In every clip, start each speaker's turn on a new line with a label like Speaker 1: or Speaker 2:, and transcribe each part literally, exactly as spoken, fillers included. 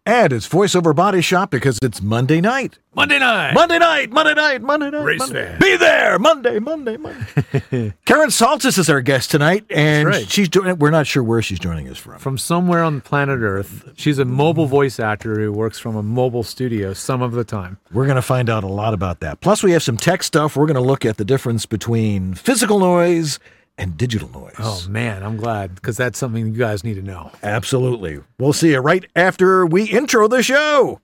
Speaker 1: And it's Voiceover Body Shop because it's Monday night.
Speaker 2: Monday night.
Speaker 1: Monday night, Monday night, Monday night.
Speaker 2: Race
Speaker 1: Monday.
Speaker 2: fan.
Speaker 1: Be there, Monday, Monday, Monday. Karen Saltis is our guest tonight, and
Speaker 2: That's right.
Speaker 1: she's joining. We're not sure where she's joining us from.
Speaker 2: From somewhere on planet Earth. She's a mobile voice actor who works from a mobile studio some of the time.
Speaker 1: We're going to find out a lot about that. Plus, we have some tech stuff. We're going to look at the difference between physical noise and digital noise.
Speaker 2: Oh, man, I'm glad, because that's something you guys need to know.
Speaker 1: Absolutely. We'll see you right after we intro the show.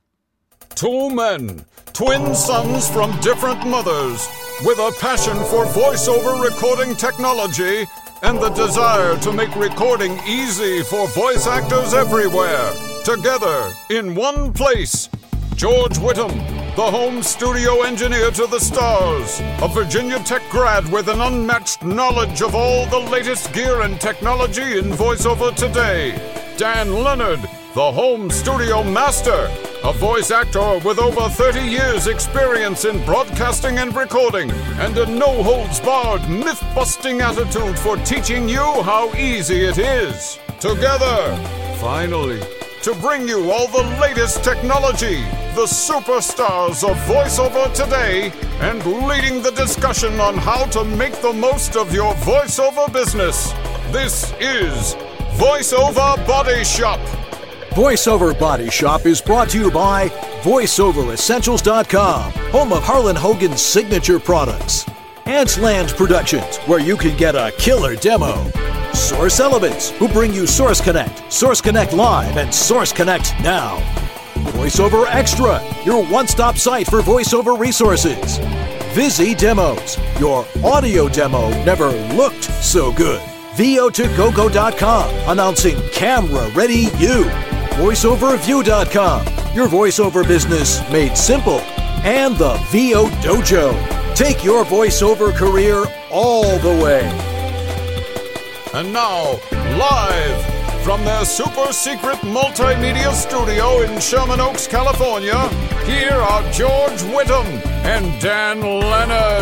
Speaker 3: Two men, twin sons from different mothers, with a passion for voiceover recording technology and the desire to make recording easy for voice actors everywhere. Together, in one place, George Whittam, the home studio engineer to the stars, a Virginia Tech grad with an unmatched knowledge of all the latest gear and technology in voiceover today. Dan Leonard, the home studio master, a voice actor with over thirty years experience in broadcasting and recording, and a no-holds-barred, myth-busting attitude for teaching you how easy it is. Together, finally, to bring you all the latest technology, the superstars of voiceover today, and leading the discussion on how to make the most of your voiceover business. This is VoiceOver Body Shop.
Speaker 4: VoiceOver Body Shop is brought to you by voice over essentials dot com, home of Harlan Hogan's signature products. Antsland Productions, where you can get a killer demo. Source Elements, who bring you Source Connect, Source Connect Live, and Source Connect Now. VoiceOver Extra, your one-stop site for voiceover resources. Visi Demos, your audio demo never looked so good. V O to go go dot com, announcing Camera Ready You. voice over view dot com, your voiceover business made simple. And the V O Dojo. Take your voiceover career all the way.
Speaker 3: And now, live from their super secret multimedia studio in Sherman Oaks, California, here are George Whittam and Dan Leonard.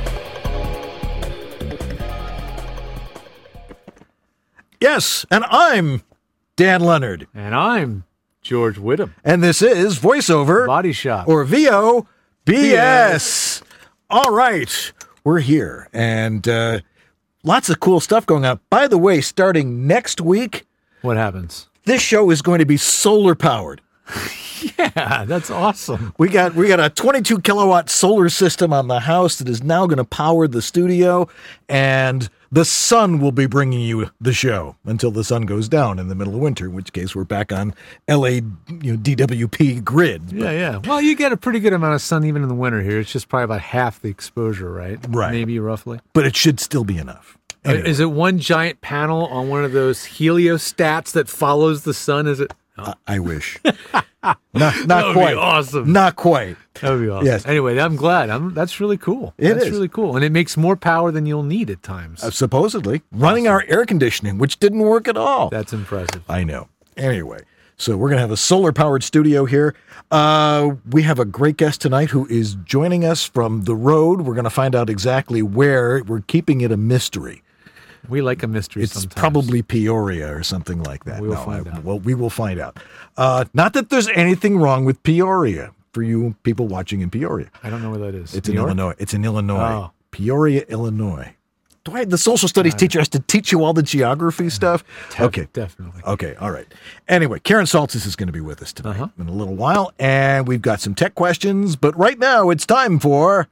Speaker 1: Yes, and I'm Dan Leonard.
Speaker 2: And I'm George Whittam.
Speaker 1: And this is VoiceOver
Speaker 2: Body Shop.
Speaker 1: or V O B S. All right, we're here, and uh, lots of cool stuff going on. By the way, starting next week,
Speaker 2: What happens?
Speaker 1: this show is going to be solar powered.
Speaker 2: Yeah, that's awesome.
Speaker 1: We got we got a twenty-two kilowatt solar system on the house that is now going to power the studio, and the sun will be bringing you the show until the sun goes down in the middle of winter, in which case we're back on L A you know, D W P grid.
Speaker 2: Yeah, yeah. Well, you get a pretty good amount of sun even in the winter here. It's just probably about half the exposure, right?
Speaker 1: Right.
Speaker 2: Maybe roughly.
Speaker 1: But it should still be enough. Anyway.
Speaker 2: Is it one giant panel on one of those heliostats that follows the sun? Is it?
Speaker 1: I, I wish. Not, not
Speaker 2: That would be
Speaker 1: quite.
Speaker 2: awesome.
Speaker 1: Not quite.
Speaker 2: That would be awesome.
Speaker 1: Yes.
Speaker 2: Anyway, I'm glad. I'm, that's really cool.
Speaker 1: It
Speaker 2: that's
Speaker 1: is.
Speaker 2: really cool. And it makes more power than you'll need at times.
Speaker 1: Uh, supposedly. Running our air conditioning, which didn't work at all.
Speaker 2: That's impressive.
Speaker 1: I know. Anyway, so we're going to have a solar-powered studio here. Uh, we have a great guest tonight who is joining us from the road. We're going to find out exactly where. We're keeping it a mystery.
Speaker 2: We like a mystery
Speaker 1: It's
Speaker 2: sometimes.
Speaker 1: probably Peoria or something like that.
Speaker 2: We will
Speaker 1: No,
Speaker 2: find
Speaker 1: I-
Speaker 2: out.
Speaker 1: Well, we will find out. Uh, not that there's anything wrong with Peoria for you people watching in Peoria.
Speaker 2: I don't know where that is.
Speaker 1: It's
Speaker 2: New
Speaker 1: in
Speaker 2: York?
Speaker 1: Illinois. It's in Illinois.
Speaker 2: Oh.
Speaker 1: Peoria, Illinois. Dwight, the social studies teacher has to teach you all the geography stuff.
Speaker 2: Def-
Speaker 1: Okay.
Speaker 2: Definitely.
Speaker 1: Okay, all right. Anyway, Karen Saltis is going to be with us tonight
Speaker 2: Uh-huh.
Speaker 1: in a little while, and we've got some tech questions, but right now it's time for...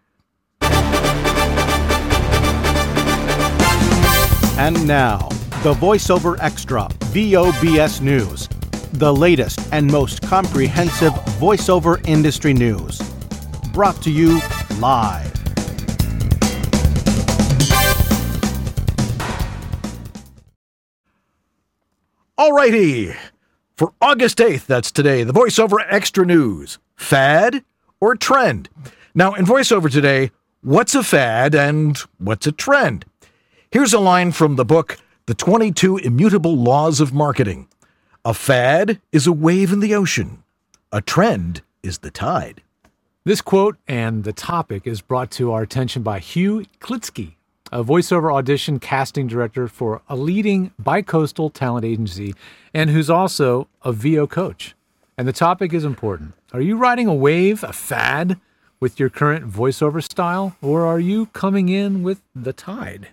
Speaker 5: And now, the VoiceOver Extra V O B S News, the latest and most comprehensive voiceover industry news. Brought to you live.
Speaker 1: All righty. For August eighth, that's today, the VoiceOver Extra News. Fad or trend? Now, in VoiceOver today, what's a fad and what's a trend? Here's a line from the book, The twenty-two Immutable Laws of Marketing. A fad is a wave in the ocean. A trend is the tide.
Speaker 2: This quote and the topic is brought to our attention by Hugh Klitsky, a voiceover audition casting director for a leading bi-coastal talent agency and who's also a V O coach. And the topic is important. Are you riding a wave, a fad, with your current voiceover style, or are you coming in with the tide?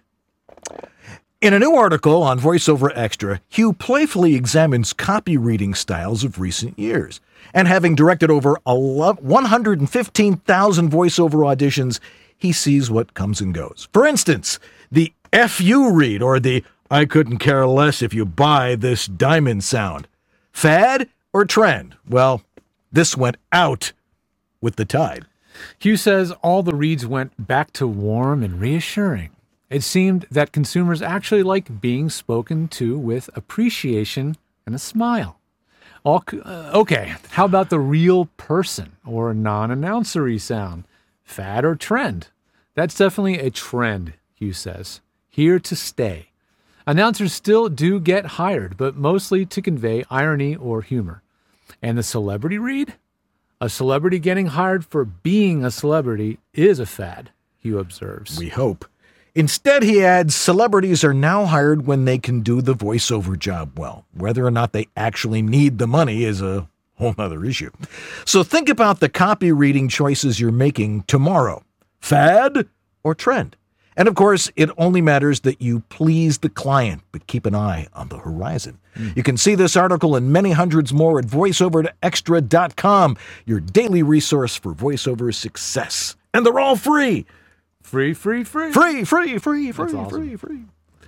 Speaker 1: In a new article on VoiceOver Extra, Hugh playfully examines copy reading styles of recent years. And having directed over one hundred fifteen thousand voiceover auditions, he sees what comes and goes. For instance, the F you read, or the I couldn't care less if you buy this diamond sound. Fad or trend? Well, this went out with the tide.
Speaker 2: Hugh says all the reads went back to warm and reassuring. It seemed that consumers actually like being spoken to with appreciation and a smile. All, uh, okay, how about the real person or non-announcery sound? Fad or trend? That's definitely a trend, Hugh says. Here to stay. Announcers still do get hired, but mostly to convey irony or humor. And the celebrity read? A celebrity getting hired for being a celebrity is a fad, Hugh observes.
Speaker 1: We hope. Instead, he adds, celebrities are now hired when they can do the voiceover job well. Whether or not they actually need the money is a whole other issue. So think about the copy reading choices you're making tomorrow. Fad or trend? And of course, it only matters that you please the client, but keep an eye on the horizon. Mm. You can see this article and many hundreds more at voiceover extra dot com, your daily resource for voiceover success. And they're all free.
Speaker 2: Free, free, free.
Speaker 1: Free, free, free, free,
Speaker 2: awesome.
Speaker 1: free, free.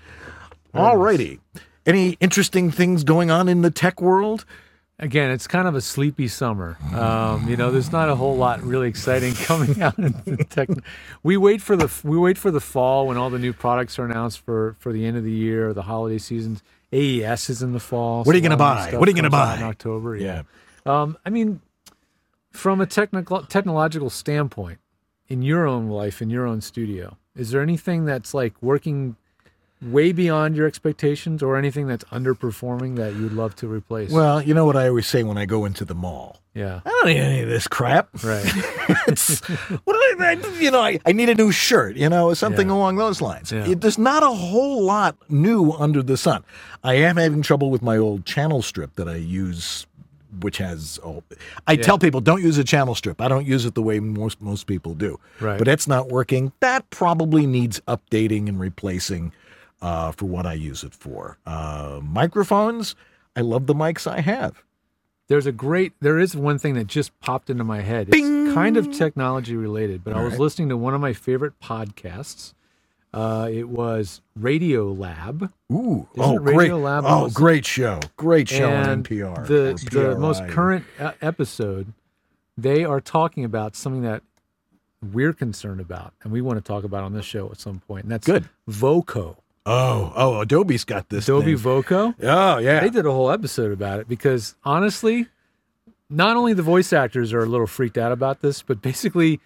Speaker 1: All righty. Any interesting things going on in the tech world?
Speaker 2: Again, it's kind of a sleepy summer. Um, you know, there's not a whole lot really exciting coming out in the tech. We wait for the we wait for the fall when all the new products are announced for, for the end of the year, the holiday seasons. A E S is in the fall.
Speaker 1: What are you going to buy? What are you going to buy
Speaker 2: in October?
Speaker 1: Yeah.
Speaker 2: yeah. Um, I mean, from a technical technological standpoint, in your own life, in your own studio, is there anything that's like working way beyond your expectations, or anything that's underperforming that you'd love to replace?
Speaker 1: Well, you know what I always say when I go into the mall?
Speaker 2: Yeah.
Speaker 1: I don't need any of this crap.
Speaker 2: Right.
Speaker 1: It's, what do I, I, you know, I, I need a new shirt, you know, something
Speaker 2: Yeah.
Speaker 1: along those lines.
Speaker 2: Yeah.
Speaker 1: It, there's not a whole lot new under the sun. I am having trouble with my old channel strip that I use, which has, oh, I
Speaker 2: Yeah.
Speaker 1: tell people don't use a channel strip. I don't use it the way most, most people do.
Speaker 2: Right.
Speaker 1: But it's not working. That probably needs updating and replacing. Uh, for what I use it for. Uh, microphones, I love the mics I have.
Speaker 2: There's a great, there is one thing that just popped into my head.
Speaker 1: Bing!
Speaker 2: It's kind of technology related, but
Speaker 1: All
Speaker 2: I was
Speaker 1: right.
Speaker 2: listening to one of my favorite podcasts. Uh, it was Radio Lab.
Speaker 1: Ooh,
Speaker 2: Isn't
Speaker 1: oh,
Speaker 2: it Radio
Speaker 1: great.
Speaker 2: Lab
Speaker 1: Oh,
Speaker 2: was-
Speaker 1: great show. Great show on N
Speaker 2: And
Speaker 1: P R.
Speaker 2: the,
Speaker 1: or
Speaker 2: the
Speaker 1: P R I,
Speaker 2: most
Speaker 1: or-
Speaker 2: current uh, episode, they are talking about something that we're concerned about, and we want to talk about on this show at some point, and that's
Speaker 1: Good.
Speaker 2: Voco.
Speaker 1: Oh, oh, Adobe's got this
Speaker 2: Adobe
Speaker 1: thing.
Speaker 2: Voco.
Speaker 1: Oh, yeah.
Speaker 2: They did a whole episode about it because honestly, not only the voice actors are a little freaked out about this, but basically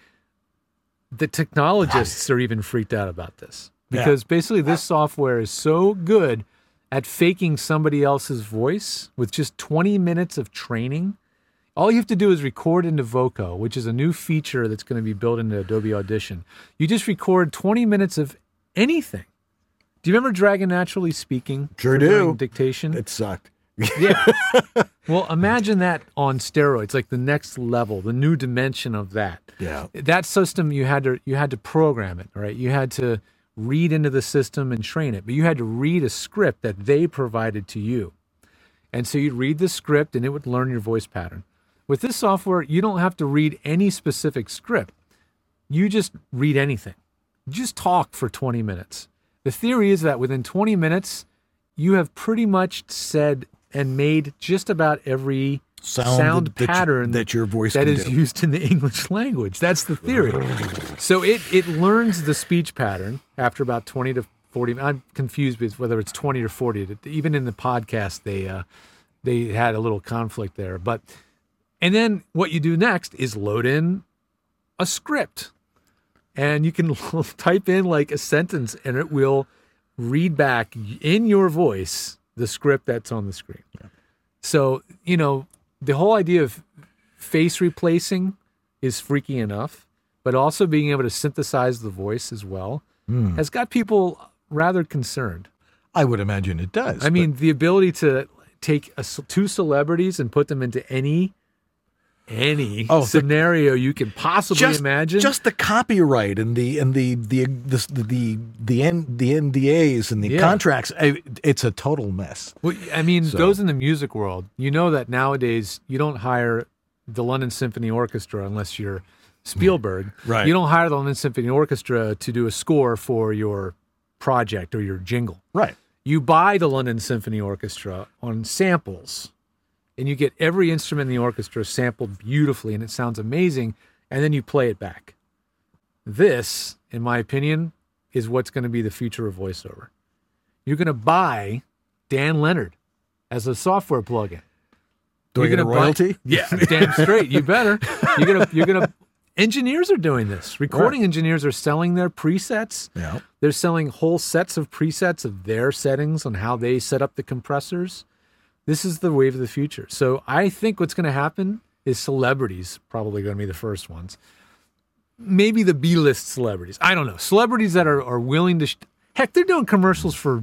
Speaker 2: the technologists are even freaked out about this because basically this software is so good at faking somebody else's voice with just twenty minutes of training. All you have to do is record into Voco, which is a new feature that's going to be built into Adobe Audition. You just record twenty minutes of anything. Do you remember Dragon Naturally Speaking?
Speaker 1: Sure
Speaker 2: for
Speaker 1: do.
Speaker 2: doing Dictation.
Speaker 1: It sucked.
Speaker 2: Yeah. Well, imagine that on steroids, like the next level, the new dimension of that.
Speaker 1: Yeah.
Speaker 2: That system, you had to you had to program it, right? You had to read into the system and train it, but you had to read a script that they provided to you. And so you'd read the script and it would learn your voice pattern. With this software, you don't have to read any specific script. You just read anything. Just talk for twenty minutes. The theory is that within twenty minutes, you have pretty much said and made just about every
Speaker 1: Sound
Speaker 2: sound,
Speaker 1: that- that you-
Speaker 2: pattern
Speaker 1: that your voice
Speaker 2: that
Speaker 1: can
Speaker 2: is
Speaker 1: do.
Speaker 2: used in the English language. That's the theory. So it it learns the speech pattern after about twenty to forty. I'm confused with whether it's twenty or forty. Even in the podcast, they uh, they had a little conflict there. But and then what you do next is load in a script. And you can type in like a sentence and it will read back in your voice the script that's on the screen. Yeah. So, you know, the whole idea of face replacing is freaky enough, but also being able to synthesize the voice as well mm. has got people rather concerned.
Speaker 1: I would imagine it does.
Speaker 2: I mean, the ability to take a, two celebrities and put them into any any
Speaker 1: Oh, the-
Speaker 2: scenario you can possibly
Speaker 1: just
Speaker 2: imagine.
Speaker 1: just the copyright and the and the the the the the, the, N, the N D As and the
Speaker 2: Yeah.
Speaker 1: contracts. I- It's a total mess.
Speaker 2: Well, I mean,
Speaker 1: So-
Speaker 2: those in the music world, you know that nowadays you don't hire the London Symphony Orchestra unless you're Spielberg.
Speaker 1: Right.
Speaker 2: You don't hire the London Symphony Orchestra to do a score for your project or your jingle.
Speaker 1: Right.
Speaker 2: You buy the London Symphony Orchestra on samples, and you get every instrument in the orchestra sampled beautifully, and it sounds amazing, and then you play it back. This, in my opinion, is what's going to be the future of voiceover. You're going to buy Dan Leonard as a software plugin.
Speaker 1: Do I
Speaker 2: You're
Speaker 1: get a
Speaker 2: gonna buy-
Speaker 1: royalty?
Speaker 2: Yeah, damn straight. You better. You're gonna. You're gonna. Engineers are doing this. Recording engineers are selling their presets.
Speaker 1: Yeah.
Speaker 2: They're selling whole sets of presets of their settings on how they set up the compressors. This is the wave of the future. So I think what's going to happen is celebrities probably going to be the first ones. Maybe the B-list celebrities. I don't know. Celebrities that are, are willing to... Sh- Heck, they're doing commercials for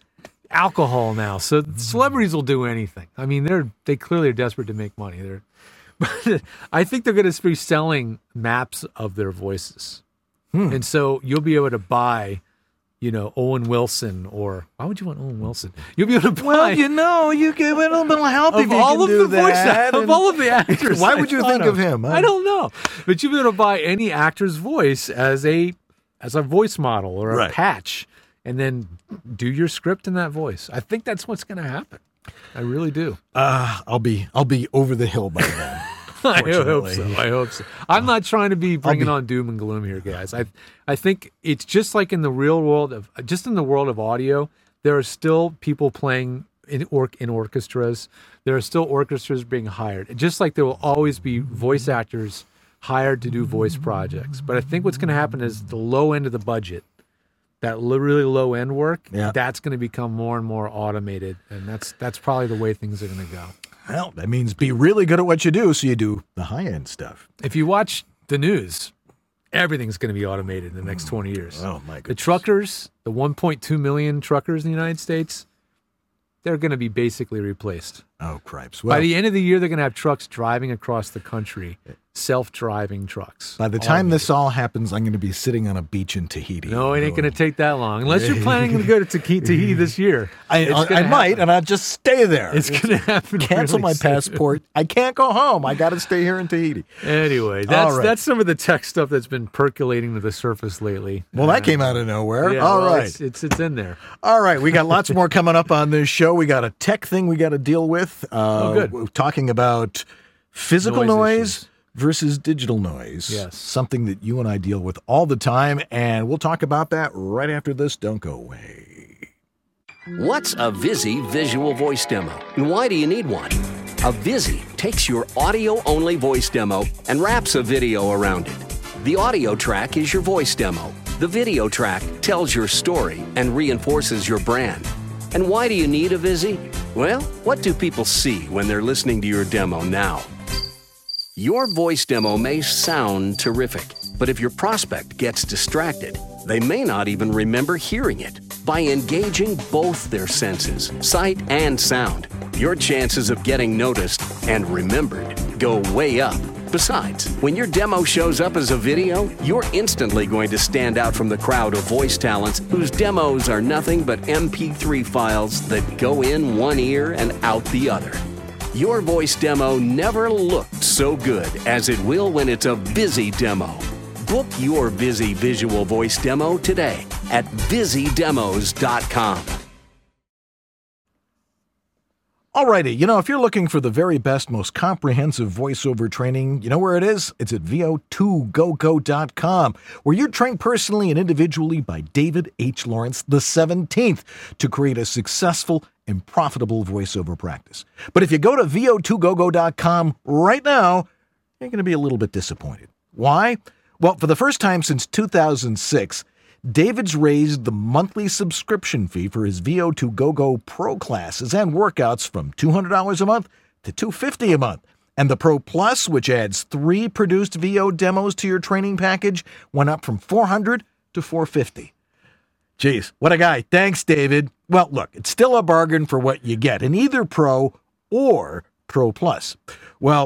Speaker 2: alcohol now. So celebrities will do anything. I mean, they're they clearly are desperate to make money. They're, but I think they're going to be selling maps of their voices. And so you'll be able to buy, you know, Owen Wilson, or why would you want Owen Wilson? You'll be able to buy
Speaker 1: Well, you know, you give it a little help if
Speaker 2: of
Speaker 1: you
Speaker 2: all
Speaker 1: can
Speaker 2: of
Speaker 1: do
Speaker 2: the voice
Speaker 1: that.
Speaker 2: of
Speaker 1: and-
Speaker 2: all of the actors.
Speaker 1: Why
Speaker 2: I
Speaker 1: would you
Speaker 2: thought
Speaker 1: think of him?
Speaker 2: I don't know, but you'll be able to buy any actor's voice as a as a voice model or a
Speaker 1: Right.
Speaker 2: patch, and then do your script in that voice. I think that's what's going to happen. I really do.
Speaker 1: Uh, I'll be I'll be over the hill by then.
Speaker 2: I hope so.
Speaker 1: Fortunately.
Speaker 2: I hope so. I'm not trying to be bringing
Speaker 1: be-
Speaker 2: on doom and gloom here, guys. I I think it's just like in the real world of just in the world of audio. There are still people playing in or, in orchestras. There are still orchestras being hired. Just like there will always be voice actors hired to do voice projects. But I think what's going to happen is the low end of the budget, that li- really low end work,
Speaker 1: Yeah.
Speaker 2: that's going to become more and more automated, and that's that's probably the way things are going to go.
Speaker 1: Well, that means be really good at what you do, so you do the high end stuff.
Speaker 2: If you watch the news, everything's going to be automated in the next twenty years.
Speaker 1: Oh my
Speaker 2: The
Speaker 1: goodness.
Speaker 2: truckers, the one point two million truckers in the United States, they're going to be basically replaced.
Speaker 1: Oh cripes!
Speaker 2: By
Speaker 1: Well,
Speaker 2: the end of the year, they're going to have trucks driving across the country, self-driving trucks.
Speaker 1: by the time this all happens, I'm going to be sitting on a beach in Tahiti.
Speaker 2: No, it ain't going to take that long. Unless you're planning to go to Tahi- Tahiti this year.
Speaker 1: I,
Speaker 2: It's
Speaker 1: I,
Speaker 2: gonna
Speaker 1: I might,
Speaker 2: happen.
Speaker 1: and I'll just stay there.
Speaker 2: It's going to happen.
Speaker 1: Cancel
Speaker 2: really
Speaker 1: my
Speaker 2: soon.
Speaker 1: passport. I can't go home. I got to stay here in Tahiti.
Speaker 2: Anyway, that's
Speaker 1: All right.
Speaker 2: that's some of the tech stuff that's been percolating to the surface lately.
Speaker 1: Well, that came out of nowhere.
Speaker 2: Yeah,
Speaker 1: all
Speaker 2: well,
Speaker 1: right.
Speaker 2: it's, it's it's in there.
Speaker 1: All right, we got lots more coming up on this show. We got a tech thing we got to deal with. Uh,
Speaker 2: Oh, good.
Speaker 1: We're talking about physical
Speaker 2: Noise
Speaker 1: noise,
Speaker 2: issues.
Speaker 1: versus digital noise.
Speaker 2: Yes.
Speaker 1: Something that you and I deal with all the time, and we'll talk about that right after this. Don't go away.
Speaker 6: What's a Vizzy visual voice demo, and why do you need one? A Vizzy takes your audio-only voice demo and wraps a video around it. The audio track is your voice demo. The video track tells your story and reinforces your brand. And why do you need a Vizzy? Well, what do people see when they're listening to your demo now? Your voice demo may sound terrific, but if your prospect gets distracted, they may not even remember hearing it. By engaging both their senses, sight and sound, your chances of getting noticed and remembered go way up. Besides, when your demo shows up as a video, you're instantly going to stand out from the crowd of voice talents whose demos are nothing but M P three files that go in one ear and out the other. Your voice demo never looked so good as it will when it's a Vizzy demo. Book your Vizzy visual voice demo today at vizzy demos dot com.
Speaker 1: Alrighty, you know, if you're looking for the very best, most comprehensive voiceover training, you know where it is? It's at V O two go go dot com, where you're trained personally and individually by David H. Lawrence the seventeenth to create a successful and profitable voiceover practice. But if you go to V O two go go dot com right now, you're going to be a little bit disappointed. Why? Well, for the first time since two thousand six, David's raised the monthly subscription fee for his V O two Go Go Pro classes and workouts from two hundred dollars a month to two hundred fifty dollars a month. And the Pro Plus, which adds three produced V O demos to your training package, went up from four hundred dollars to four hundred fifty dollars. Jeez, what a guy. Thanks, David. Well, look, it's still a bargain for what you get in either Pro or Pro Plus. Well,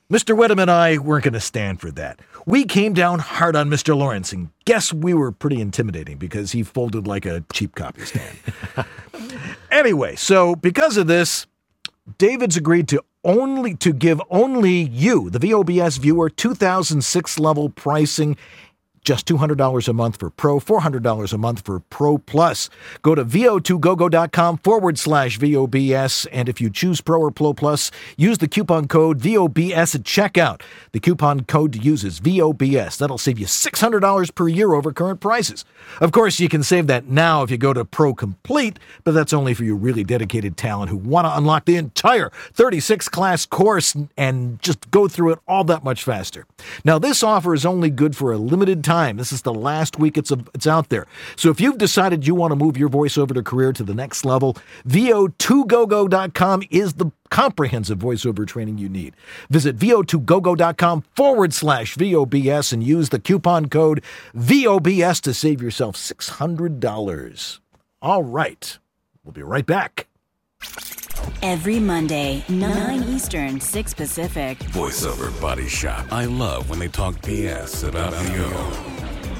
Speaker 1: Mister Wedham and I weren't going to stand for that. We came down hard on Mister Lawrence, and guess we were pretty intimidating because he folded like a cheap copy stand. Anyway, so because of this, David's agreed to only to give only you, the V O B S viewer, two thousand six level pricing. Just two hundred dollars a month for Pro, four hundred dollars a month for Pro Plus. Go to V O two go go dot com forward slash V O B S, and if you choose Pro or Pro Plus, use the coupon code V O B S at checkout. The coupon code to use is V O B S. That'll save you six hundred dollars per year over current prices. Of course, you can save that now if you go to Pro Complete, but that's only for you really dedicated talent who want to unlock the entire thirty-six class course and just go through it all that much faster. Now, this offer is only good for a limited time. This is the last week it's a, it's out there. So if you've decided you want to move your voiceover to career to the next level, V O two go go dot com is the comprehensive voiceover training you need. Visit V O two go go dot com forward slash V O B S and use the coupon code V O B S to save yourself six hundred dollars. All right. We'll be right back.
Speaker 7: Every Monday, nine Eastern, six Pacific.
Speaker 8: VoiceOver Body Shop. I love when they talk B S about V O.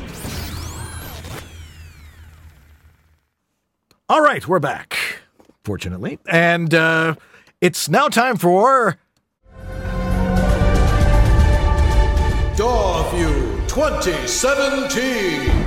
Speaker 1: All right, we're back, fortunately. And uh, it's now time for
Speaker 4: DawView twenty seventeen.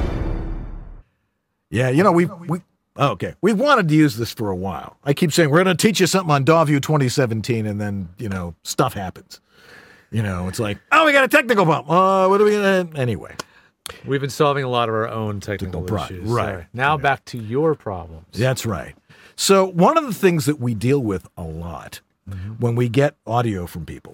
Speaker 1: Yeah, you know, we we okay, we've wanted to use this for a while. I keep saying we're going to teach you something on DawView twenty seventeen, and then, you know, stuff happens. You know, it's like, oh, we got a technical problem. Uh, what are we going to... Anyway.
Speaker 2: We've been solving a lot of our own technical
Speaker 1: Technical
Speaker 2: issues.
Speaker 1: pro- right.
Speaker 2: Sorry. Now
Speaker 1: Right.
Speaker 2: back to your problems.
Speaker 1: That's right. So one of the things that we deal with a lot when we get audio from people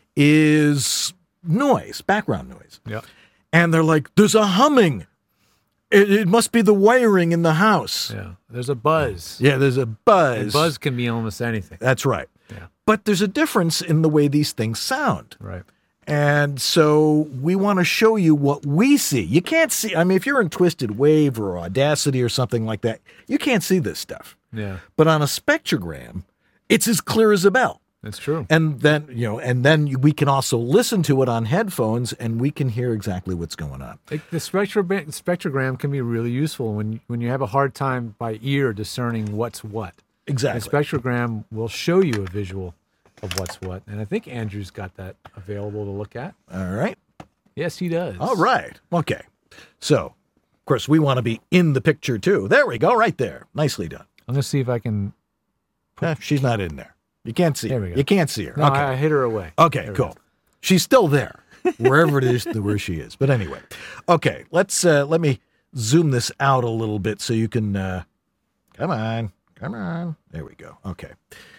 Speaker 1: is noise, background noise.
Speaker 2: Yep.
Speaker 1: And they're like, there's a humming. It, it must be the wiring in the house.
Speaker 2: Yeah. There's a buzz.
Speaker 1: Yeah, there's a buzz.
Speaker 2: And buzz can be almost anything.
Speaker 1: That's right.
Speaker 2: Yeah.
Speaker 1: But there's a difference in the way these things sound.
Speaker 2: Right.
Speaker 1: And so we want to show you what we see. You can't see, I mean, if you're in Twisted Wave or Audacity or something like that, you can't see this stuff.
Speaker 2: Yeah.
Speaker 1: But on a spectrogram, it's as clear as a bell.
Speaker 2: That's true.
Speaker 1: And then, you know, and then we can also listen to it on headphones and we can hear exactly what's going on.
Speaker 2: Like the spectrogram, spectrogram can be really useful when when you have a hard time by ear discerning what's what.
Speaker 1: Exactly.
Speaker 2: The spectrogram will show you a visual of what's what. And I think Andrew's got that available to look at.
Speaker 1: All right.
Speaker 2: Yes, he does.
Speaker 1: All right. Okay. So, of course, we want to be in the picture too. There we go. Right there. Nicely done.
Speaker 2: I'm going to see if I can...
Speaker 1: Eh, she's not in there. You can't see
Speaker 2: There
Speaker 1: her.
Speaker 2: we go.
Speaker 1: You can't see her.
Speaker 2: No,
Speaker 1: okay.
Speaker 2: I, I hit her away.
Speaker 1: Okay,
Speaker 2: There we
Speaker 1: cool.
Speaker 2: go.
Speaker 1: She's still there, wherever it is where she is. But anyway, okay, let's uh, let me zoom this out a little bit so you can. Uh, come on, come on. There we go. Okay,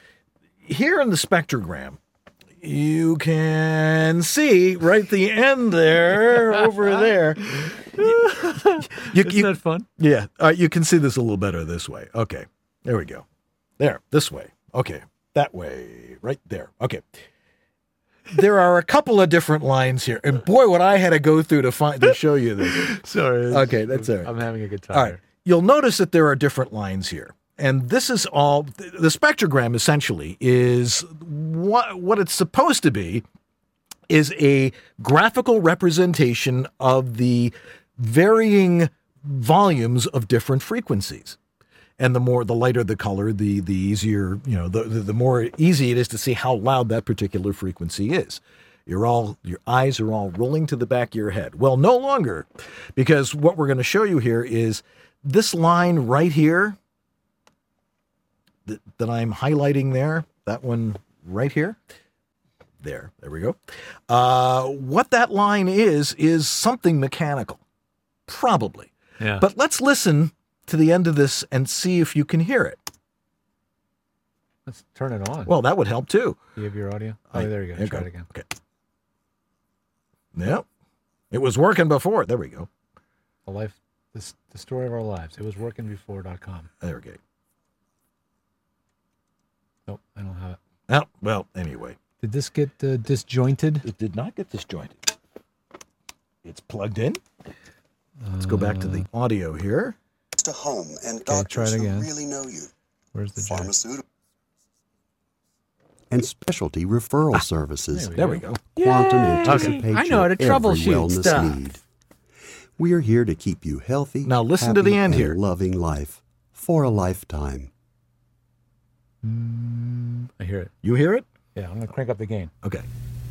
Speaker 1: here in the spectrogram, you can see right at the end there, over there. You,
Speaker 2: Isn't
Speaker 1: you-
Speaker 2: that fun?
Speaker 1: yeah, uh, you can see this a little better this way. Okay, there we go. There, this way. Okay, that way, right there. Okay. There are a couple of different lines here, and boy, what I had to go through to find to show you this.
Speaker 2: Sorry.
Speaker 1: Okay, that's all right.
Speaker 2: I'm having a good time.
Speaker 1: All right, you'll notice that there are different lines here, and this is all. The spectrogram essentially is what what it's supposed to be is a graphical representation of the varying volumes of different frequencies. And the more, the lighter the color, the the easier, you know, the, the the more easy it is to see how loud that particular frequency is. You're all, your eyes are all rolling to the back of your head. Well, no longer, because what we're going to show you here is this line right here that, that I'm highlighting there, that one right here. There, there we go. Uh, what that line is, is something mechanical, probably.
Speaker 2: Yeah.
Speaker 1: But let's listen to the end of this and see if you can hear it.
Speaker 2: Let's turn it on.
Speaker 1: Well, that would help too.
Speaker 2: You have your audio? Oh,
Speaker 1: I-
Speaker 2: there you go.
Speaker 1: there
Speaker 2: Try
Speaker 1: you
Speaker 2: it again.
Speaker 1: Okay. Yep. It was working before. There we go.
Speaker 2: The life, this, the story of our lives. It was working before dot com.
Speaker 1: There we go.
Speaker 2: Nope, I don't have it.
Speaker 1: Oh, well, anyway.
Speaker 2: Did this get uh, disjointed?
Speaker 1: It did not get disjointed. It's plugged in. Let's go back to the audio here.
Speaker 9: To home and
Speaker 2: Okay, try
Speaker 9: doctors
Speaker 2: it
Speaker 9: who
Speaker 2: again.
Speaker 9: really know you.
Speaker 2: Where's the jack?
Speaker 9: Pharmaceutical. and specialty referral services.
Speaker 1: There we go.
Speaker 9: Quantum
Speaker 2: Yay!
Speaker 9: anticipates
Speaker 2: Okay. I know how to
Speaker 9: your every
Speaker 2: troubleshoot
Speaker 9: wellness
Speaker 2: stuff.
Speaker 9: need. We are here to keep you healthy.
Speaker 1: Now listen to the
Speaker 9: happy,
Speaker 1: end
Speaker 9: and
Speaker 1: here.
Speaker 9: Loving life for a lifetime.
Speaker 2: I hear it.
Speaker 1: You hear it?
Speaker 2: Yeah, I'm going to crank up the gain.
Speaker 1: Okay.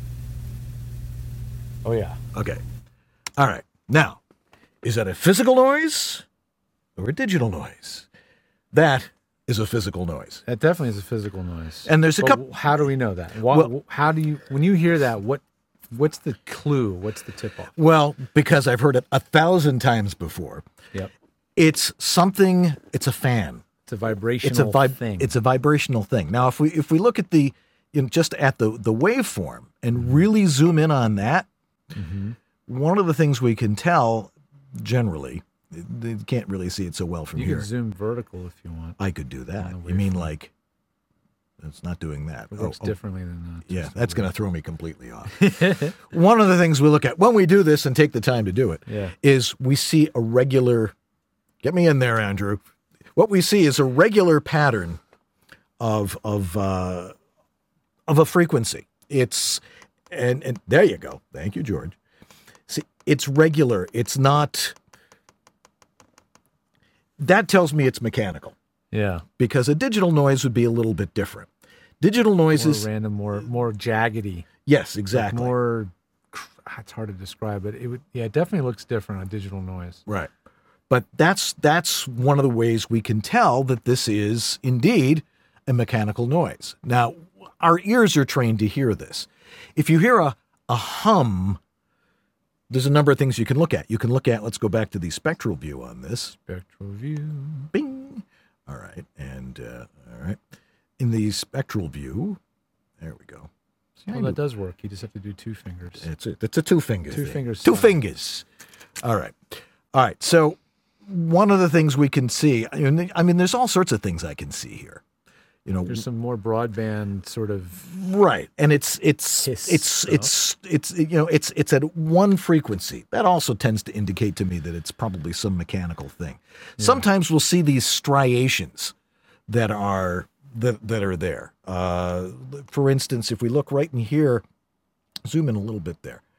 Speaker 2: Oh, yeah.
Speaker 1: Okay. All right. Now, is that a physical noise or a digital noise? That is a physical noise.
Speaker 2: That definitely is a physical noise.
Speaker 1: And there's a
Speaker 2: But
Speaker 1: couple-
Speaker 2: How do we know that? Why,
Speaker 1: Well-
Speaker 2: how do you, when you hear that, what, what's the clue? What's the tip off?
Speaker 1: Well, because I've heard it a thousand times before.
Speaker 2: Yep.
Speaker 1: It's something, it's a fan.
Speaker 2: It's a vibrational
Speaker 1: It's a vib-
Speaker 2: thing.
Speaker 1: It's a vibrational thing. Now, if we if we look at the you know, just at the the waveform and really zoom in on that,
Speaker 2: Mm-hmm.
Speaker 1: one of the things we can tell generally, you can't really see it so well from
Speaker 2: you
Speaker 1: here.
Speaker 2: can zoom vertical if you want.
Speaker 1: I could do that.
Speaker 2: On the
Speaker 1: You mean
Speaker 2: waveform.
Speaker 1: like it's not doing that?
Speaker 2: It works
Speaker 1: Oh, oh,
Speaker 2: differently than that.
Speaker 1: yeah, that's going to throw me completely off. One of the things we look at when we do this and take the time to do it is
Speaker 2: Yeah.
Speaker 1: we see a regular. Get me in there, Andrew. What we see is a regular pattern of of uh, of a frequency. It's and and there you go. Thank you, George. See, it's regular. It's not. That tells me it's mechanical
Speaker 2: Yeah.
Speaker 1: because a digital noise would be a little bit different. Digital noises,
Speaker 2: More random, more more jaggedy.
Speaker 1: yes,
Speaker 2: Like
Speaker 1: exactly.
Speaker 2: more. It's hard to describe, but it would. Yeah, it definitely looks different on digital noise.
Speaker 1: Right. But that's that's one of the ways we can tell that this is indeed a mechanical noise. Now, our ears are trained to hear this. If you hear a, a hum, there's a number of things you can look at. You can look at, let's go back to the spectral view on this.
Speaker 2: Spectral view.
Speaker 1: Bing. All right. And, uh, all right. In the spectral view, there we go. See, I
Speaker 2: Well,
Speaker 1: knew-
Speaker 2: that does work. You just have to do two fingers.
Speaker 1: It's a, it's a two fingers.
Speaker 2: Two
Speaker 1: thing.
Speaker 2: fingers
Speaker 1: Two
Speaker 2: sign.
Speaker 1: fingers. All right. All right. So one of the things we can see, I mean, I mean, there's all sorts of things I can see here. You know,
Speaker 2: There's some more broadband sort of.
Speaker 1: right. And it's it's
Speaker 2: Hiss
Speaker 1: it's
Speaker 2: stuff.
Speaker 1: it's it's you know, it's it's at one frequency. That also tends to indicate to me that it's probably some mechanical thing. Sometimes we'll see these striations that are that that are there. Uh, for instance, if we look right in here, zoom in a little bit there.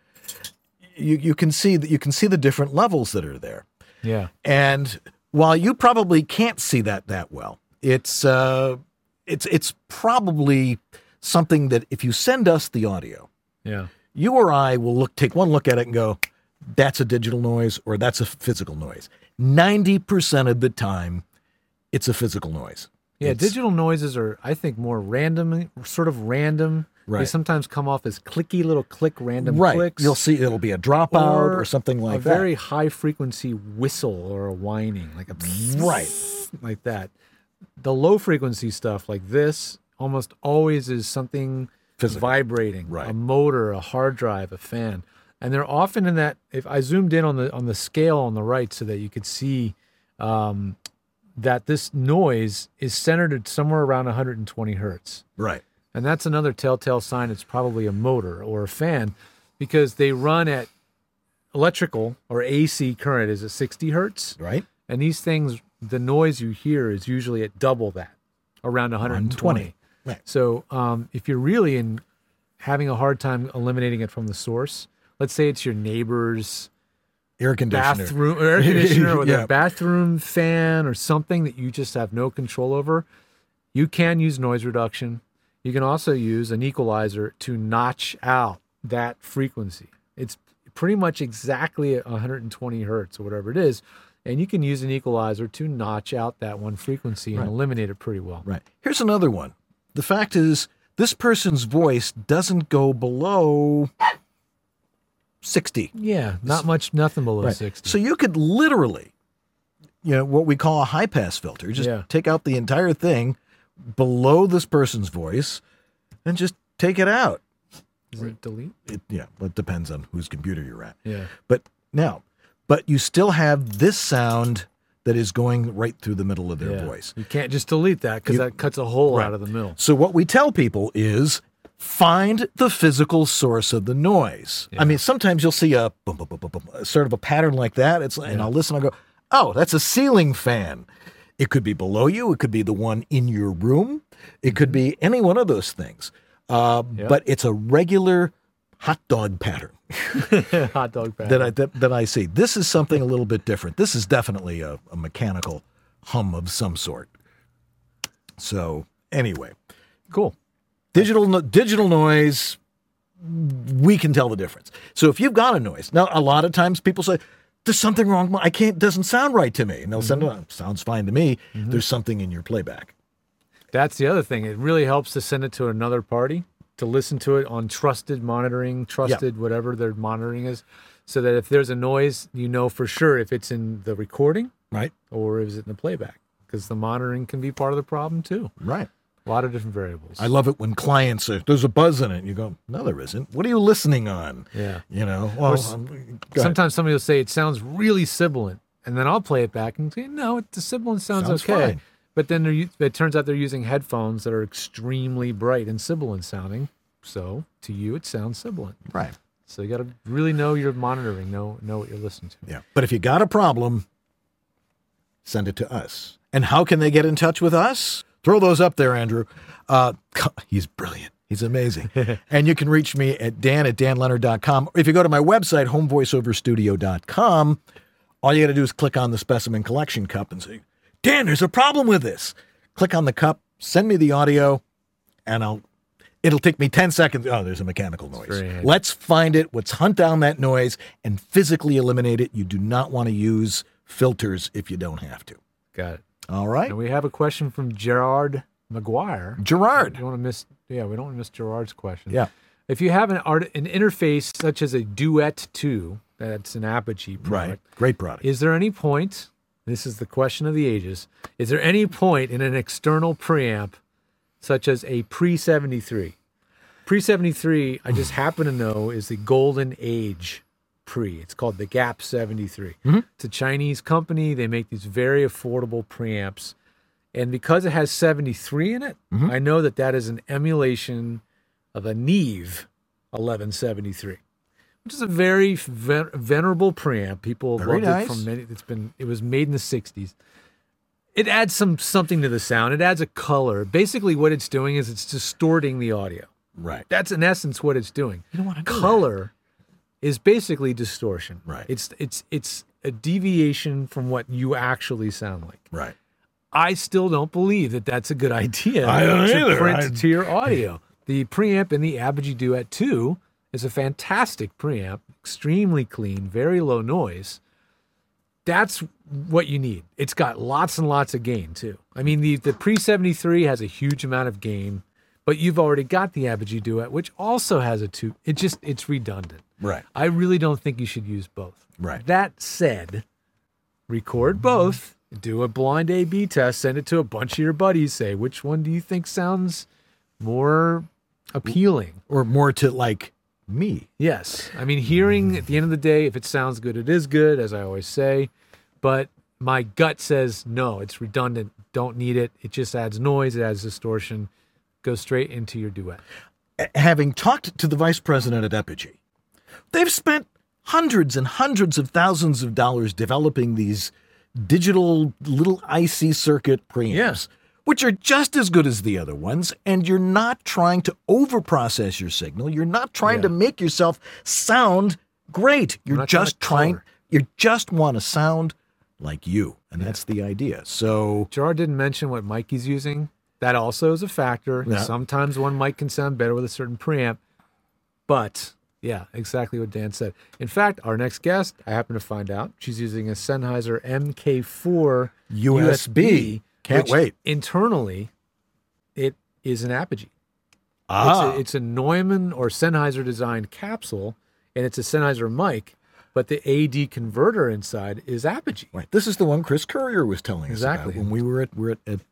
Speaker 1: You you can see that you can see the different levels that are there.
Speaker 2: Yeah.
Speaker 1: And while you probably can't see that that well, it's uh, it's it's probably something that if you send us the audio,
Speaker 2: Yeah.
Speaker 1: you or I will look take one look at it and go, that's a digital noise or that's a physical noise. ninety percent of the time, it's a physical noise.
Speaker 2: Yeah.
Speaker 1: It's-
Speaker 2: Digital noises are, I think, more random, sort of random. They
Speaker 1: Right.
Speaker 2: sometimes come off as clicky little click random
Speaker 1: right.
Speaker 2: clicks.
Speaker 1: You'll see it'll be a dropout or, something like
Speaker 2: a
Speaker 1: that.
Speaker 2: very high frequency whistle or a whining, like a
Speaker 1: Right.
Speaker 2: like that. The low frequency stuff like this almost always is something
Speaker 1: Physical.
Speaker 2: vibrating,
Speaker 1: Right.
Speaker 2: a motor, a hard drive, a fan, and they're often in that. If I zoomed in on the on the scale on the right, so that you could see um, that this noise is centered at somewhere around one hundred twenty hertz.
Speaker 1: Right.
Speaker 2: And that's another telltale sign it's probably a motor or a fan because they run at electrical or A C current is at sixty hertz.
Speaker 1: Right.
Speaker 2: And these things, the noise you hear is usually at double that, around one hundred twenty.
Speaker 1: Right.
Speaker 2: So um, if you're really in having a hard time eliminating it from the source, let's say it's your neighbor's
Speaker 1: Air conditioner.
Speaker 2: bathroom or air conditioner or
Speaker 1: Yeah.
Speaker 2: their bathroom fan or something that you just have no control over, you can use noise reduction. You can also use an equalizer to notch out that frequency. It's pretty much exactly at one hundred twenty hertz or whatever it is. And you can use an equalizer to notch out that one frequency and
Speaker 1: Right.
Speaker 2: eliminate it pretty well.
Speaker 1: Right. Here's another one. The fact is, this person's voice doesn't go below sixty.
Speaker 2: Yeah, not much, nothing below
Speaker 1: Right.
Speaker 2: sixty.
Speaker 1: So you could literally, you know, what we call a high pass filter, just
Speaker 2: Yeah.
Speaker 1: take out the entire thing below this person's voice and just take it out.
Speaker 2: Is it delete?
Speaker 1: It, yeah, well, it depends on whose computer you're at.
Speaker 2: Yeah.
Speaker 1: But now, but you still have this sound that is going right through the middle of their
Speaker 2: Yeah.
Speaker 1: voice.
Speaker 2: You can't just delete that because
Speaker 1: You-
Speaker 2: that cuts a hole
Speaker 1: Right.
Speaker 2: out of the middle.
Speaker 1: So what we tell people is find the physical source of the noise. I mean, sometimes you'll see a boom, boom, boom, boom, boom, sort of a pattern like that. It's and I'll listen. I'll go, oh, that's a ceiling fan. It could be below you. It could be the one in your room. It could be any one of those things. Uh,
Speaker 2: Yep.
Speaker 1: But it's a regular hot dog pattern
Speaker 2: Hot dog pattern.
Speaker 1: that I that, that I see. This is something a little bit different. This is definitely a, a mechanical hum of some sort. So anyway,
Speaker 2: Cool.
Speaker 1: digital no- digital noise, we can tell the difference. So if you've got a noise, now a lot of times people say, "There's something wrong. I can't. Doesn't sound right to me," and they'll send it. "Oh, sounds fine to me." There's something in your playback.
Speaker 2: That's the other thing. It really helps to send it to another party to listen to it on trusted monitoring, trusted whatever their monitoring is, so that if there's a noise, you know for sure if it's in the recording
Speaker 1: Right.
Speaker 2: or is it in the playback, because the monitoring can be part of the problem too.
Speaker 1: Right.
Speaker 2: A lot of different variables.
Speaker 1: I love it when clients say, "There's a buzz in it." You go, "No, there isn't. What are you listening on?"
Speaker 2: Yeah.
Speaker 1: You know. Well,
Speaker 2: s-
Speaker 1: um, go ahead.
Speaker 2: Sometimes somebody will say it sounds really sibilant, and then I'll play it back and say, "No, it, the sibilant sounds,
Speaker 1: Sounds
Speaker 2: okay."
Speaker 1: fine.
Speaker 2: But then they're u- it turns out they're using headphones that are extremely bright and sibilant sounding. So to you, it sounds sibilant.
Speaker 1: Right.
Speaker 2: So you got to really know you're monitoring, know know what you're listening to.
Speaker 1: Yeah. But if you got a problem, send it to us. And how can they get in touch with us? Throw those up there, Andrew. Uh, he's brilliant. He's amazing. And you can reach me at Dan at dan leonard dot com. If you go to my website, home voiceover studio dot com, all you got to do is click on the specimen collection cup and say, "Dan, there's a problem with this." Click on the cup, send me the audio, and I'll. It'll take me ten seconds. Oh, there's a mechanical noise.
Speaker 2: very handy.
Speaker 1: Let's find it. Let's hunt down that noise and physically eliminate it. You do not want to use filters if you don't have to.
Speaker 2: Got it.
Speaker 1: All right.
Speaker 2: And we have a question from Gerard McGuire.
Speaker 1: Gerard.
Speaker 2: We don't want to miss. Yeah, we don't want to miss Gerard's question.
Speaker 1: Yeah.
Speaker 2: If you have an art, an interface such as a Duet two, that's an Apogee product.
Speaker 1: Right. Great product.
Speaker 2: Is there any point? This is the question of the ages. Is there any point in an external preamp, such as a Pre seventy-three? Pre seventy-three, I just happen to know, is the golden age pre. It's called the Gap seventy-three. It's a Chinese company. They make these very affordable preamps. And because it has seventy-three in it, I know that that is an emulation of a Neve eleven seventy-three, which is a very ven- venerable preamp. People have
Speaker 1: Very
Speaker 2: loved
Speaker 1: nice.
Speaker 2: it from many. It's been. It was made in the sixties. It adds some something to the sound. It adds a color. Basically, what it's doing is it's distorting the audio.
Speaker 1: Right.
Speaker 2: That's in essence what it's doing.
Speaker 1: You don't want to do
Speaker 2: Color is basically distortion.
Speaker 1: Right.
Speaker 2: It's it's it's a deviation from what you actually sound like.
Speaker 1: that. Right.
Speaker 2: I still don't believe that that's a good idea
Speaker 1: I don't
Speaker 2: to
Speaker 1: either.
Speaker 2: print
Speaker 1: I-
Speaker 2: to your audio. The preamp in the Apogee Duet two is a fantastic preamp, extremely clean, very low noise. That's what you need. It's got lots and lots of gain too. I mean, the, the Pre seventy-three has a huge amount of gain, but you've already got the Apogee Duet, which also has a two. It just, it's redundant.
Speaker 1: Right.
Speaker 2: I really don't think you should use both.
Speaker 1: Right.
Speaker 2: That said, record both, do a blind A B test, send it to a bunch of your buddies, say, which one do you think sounds more appealing?
Speaker 1: Or more to like me.
Speaker 2: Yes. I mean, hearing at the end of the day, if it sounds good, it is good, as I always say. But my gut says, no, it's redundant. Don't need it. It just adds noise, it adds distortion. Go straight into your duet.
Speaker 1: Having talked to the vice president at Apogee, they've spent hundreds and hundreds of thousands of dollars developing these digital little I C circuit preamps,
Speaker 2: Yes.
Speaker 1: which are just as good as the other ones, and you're not trying to overprocess your signal. You're not trying
Speaker 2: Yeah.
Speaker 1: to make yourself sound great. You're
Speaker 2: not trying
Speaker 1: just
Speaker 2: to
Speaker 1: trying,
Speaker 2: color.
Speaker 1: you just want to sound like you, and that's the idea. So,
Speaker 2: Gerard didn't mention what mic he's using. That also is a factor.
Speaker 1: Yeah.
Speaker 2: Sometimes one mic can sound better with a certain preamp. But, yeah, exactly what Dan said. In fact, our next guest, I happen to find out, she's using a Sennheiser M K four
Speaker 1: U S B. Can't
Speaker 2: which
Speaker 1: wait.
Speaker 2: Internally, it is an Apogee.
Speaker 1: ah,
Speaker 2: It's, a, it's a Neumann or Sennheiser designed capsule, and it's a Sennheiser mic, but the A D converter inside is Apogee.
Speaker 1: right. This is the one Chris Courier was telling us
Speaker 2: Exactly.
Speaker 1: about when we were at, we're at, at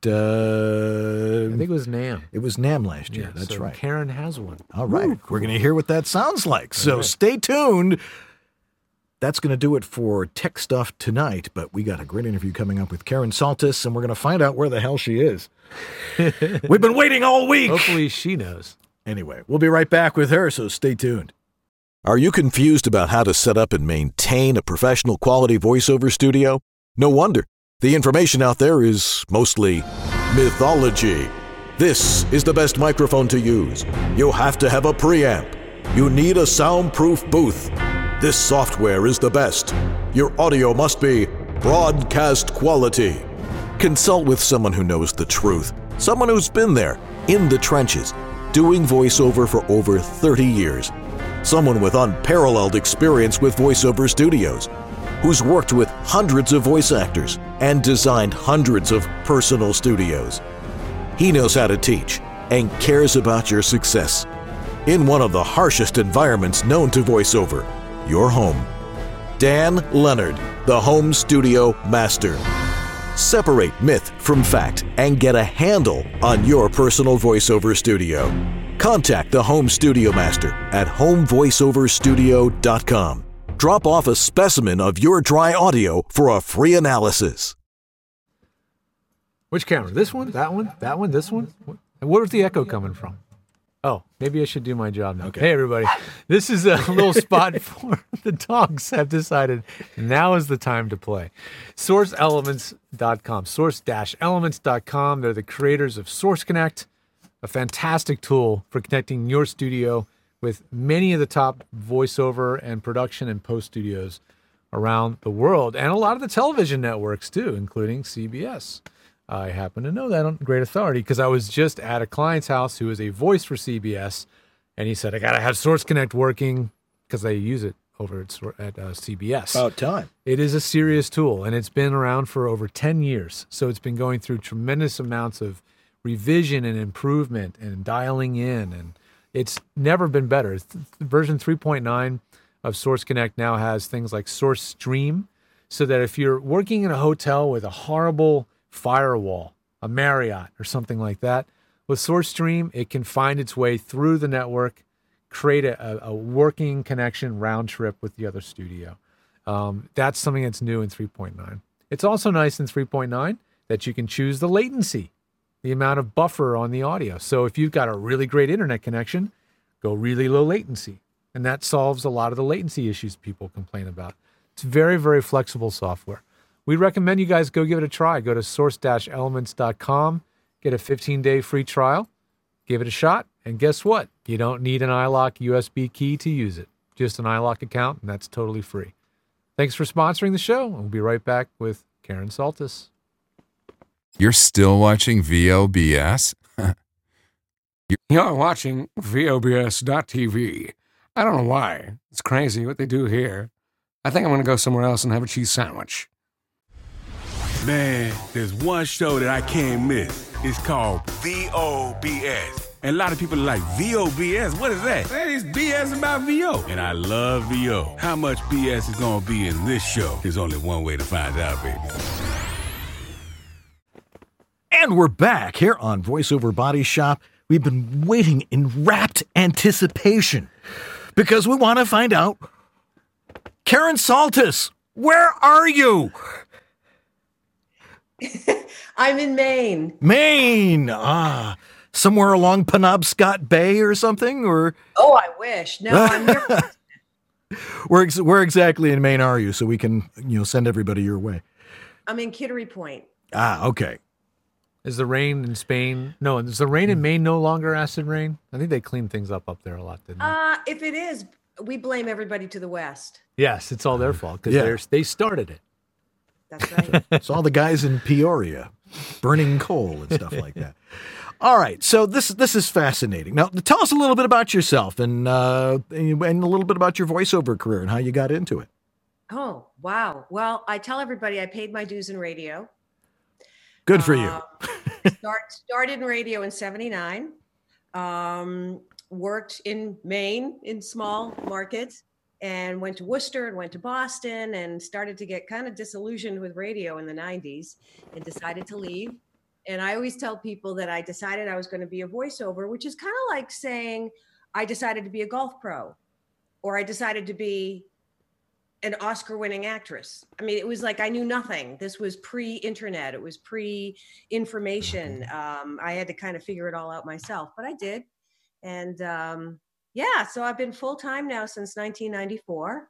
Speaker 1: uh,
Speaker 2: I think it was NAMM.
Speaker 1: it was NAMM last year.
Speaker 2: Yeah,
Speaker 1: That's
Speaker 2: so
Speaker 1: right.
Speaker 2: Karen has one.
Speaker 1: All right. We're going to hear what that sounds like. So
Speaker 2: right.
Speaker 1: stay tuned. That's going to do it for Tech Stuff tonight, but we got a great interview coming up with Karen Saltis, and we're going to find out where the hell she is. We've been waiting all week.
Speaker 2: Hopefully she knows.
Speaker 1: Anyway, we'll be right back with her, so stay tuned. Are you confused about how to set up and maintain a professional quality voiceover studio? No wonder. The information out there is mostly mythology.
Speaker 4: This is the best microphone to use. You have to have a preamp. You need a soundproof booth. This software is the best. Your audio must be broadcast quality. Consult with someone who knows the truth. Someone who's been there, in the trenches, doing voiceover for over thirty years. Someone with unparalleled experience with voiceover studios, who's worked with hundreds of voice actors and designed hundreds of personal studios. He knows how to teach and cares about your success. In one of the harshest environments known to voiceover, your home. Dan Leonard, the Home Studio Master. Separate myth from fact and get a handle on your personal voiceover studio. Contact the Home Studio Master at home voiceover studio dot com. Drop off a specimen of your dry audio for a free analysis.
Speaker 2: Which camera? This one? That one? That one? This one? And where's the echo coming from? Oh, maybe I should do my job now. Okay. Hey, everybody. This is a little spot for the dogs have decided now is the time to play. source elements dot com. source elements dot com. They're the creators of Source Connect, a fantastic tool for connecting your studio with many of the top voiceover and production and post studios around the world, and a lot of the television networks too, including C B S. I happen to know that on great authority because I was just at a client's house who is a voice for C B S, and he said, I got to have Source Connect working because they use it over at, at uh, C B S.
Speaker 1: About time.
Speaker 2: It is a serious tool, and it's been around for over ten years. So it's been going through tremendous amounts of revision and improvement and dialing in, and it's never been better. It's, version three point nine of Source Connect now has things like Source Stream, so that if you're working in a hotel with a horrible firewall, a Marriott or something like that, with Source Stream, it can find its way through the network, create a, a working connection round trip with the other studio. Um, that's something that's new in three point nine. It's also nice in three point nine that you can choose the latency, the amount of buffer on the audio. So if you've got a really great internet connection, go really low latency. And that solves a lot of the latency issues people complain about. It's very, very flexible software. We recommend you guys go give it a try. Go to source elements dot com, get a fifteen-day free trial, give it a shot, and guess what? You don't need an iLock U S B key to use it. Just an iLock account, and that's totally free. Thanks for sponsoring the show. We'll be right back with Karen Saltis.
Speaker 10: You're still watching V O B S?
Speaker 11: You're watching V O B S dot T V. I don't know why. It's crazy what they do here. I think I'm going to go somewhere else and have a cheese sandwich.
Speaker 12: Man, there's one show that I can't miss. It's called V O B S. And a lot of people are like, V O B S? What is that? That is B S about V O. And I love V O. How much B S is going to be in this show? There's only one way to find out, baby.
Speaker 1: And we're back here on VoiceOver Body Shop. We've been waiting in rapt anticipation because we want to find out, Karen Saltis, where are you?
Speaker 13: I'm in Maine.
Speaker 1: Maine. Ah, somewhere along Penobscot Bay or something, or
Speaker 13: oh, I wish. No, I'm near.
Speaker 1: where ex- where exactly in Maine are you, so we can you know send everybody your way?
Speaker 13: I'm in Kittery Point.
Speaker 1: Ah, okay.
Speaker 2: Is the rain in Spain? No, is the rain in Maine no longer acid rain? I think they cleaned things up up there a lot, didn't they?
Speaker 13: Uh, if it is, we blame everybody to the west.
Speaker 2: Yes, it's all their fault because
Speaker 1: Yeah.
Speaker 2: they started it.
Speaker 13: That's right.
Speaker 1: It's all the guys in Peoria burning coal and stuff like that. All right, so this this is fascinating. Now, tell us a little bit about yourself and uh, and a little bit about your voiceover career and how you got into it.
Speaker 13: Oh, wow. Well, I tell everybody I paid my dues in radio.
Speaker 1: Good for you.
Speaker 13: Um, start, started in radio in seventy-nine. Um, worked in Maine in small markets and went to Worcester and went to Boston and started to get kind of disillusioned with radio in the nineties and decided to leave. And I always tell people that I decided I was going to be a voiceover, which is kind of like saying I decided to be a golf pro or I decided to be an Oscar-winning actress. I mean, it was like I knew nothing. This was pre-internet. It was pre-information. Um, I had to kind of figure it all out myself, but I did. And um, yeah, so I've been full-time now since nineteen ninety-four.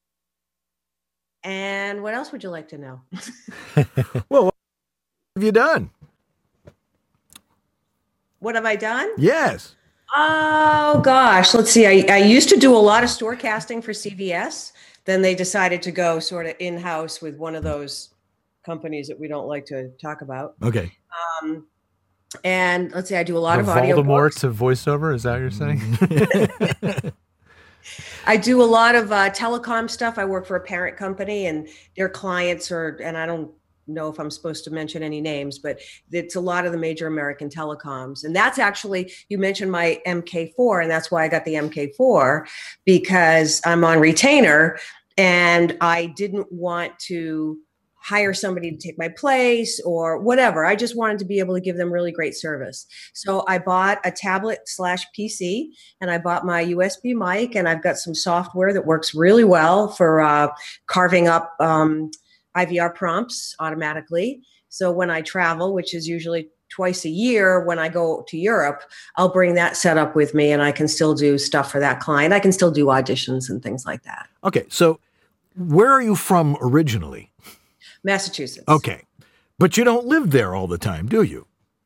Speaker 13: And what else would you like to know?
Speaker 1: Well, what have you done?
Speaker 13: What have I done?
Speaker 1: Yes.
Speaker 13: Oh gosh, let's see. I, I used to do a lot of store casting for C V S. Then they decided to go sort of in-house with one of those companies that we don't like to talk about.
Speaker 1: Okay.
Speaker 13: Um, and let's see, I do a lot
Speaker 2: the
Speaker 13: of audio
Speaker 2: Voldemort
Speaker 13: books.
Speaker 2: to voiceover. Is that what you're saying?
Speaker 13: I do a lot of uh, telecom stuff. I work for a parent company, and their clients are, and I don't know if I'm supposed to mention any names, but it's a lot of the major American telecoms. And that's actually, you mentioned my M K four, and that's why I got the M K four, because I'm on retainer and I didn't want to hire somebody to take my place or whatever. I just wanted to be able to give them really great service. So I bought a tablet slash P C, and I bought my U S B mic, and I've got some software that works really well for uh, carving up um, I V R prompts automatically. So when I travel, which is usually twice a year, when I go to Europe, I'll bring that set up with me, and I can still do stuff for that client. I can still do auditions and things like that.
Speaker 1: Okay. So where are you from originally?
Speaker 13: Massachusetts.
Speaker 1: Okay. But you don't live there all the time, do you?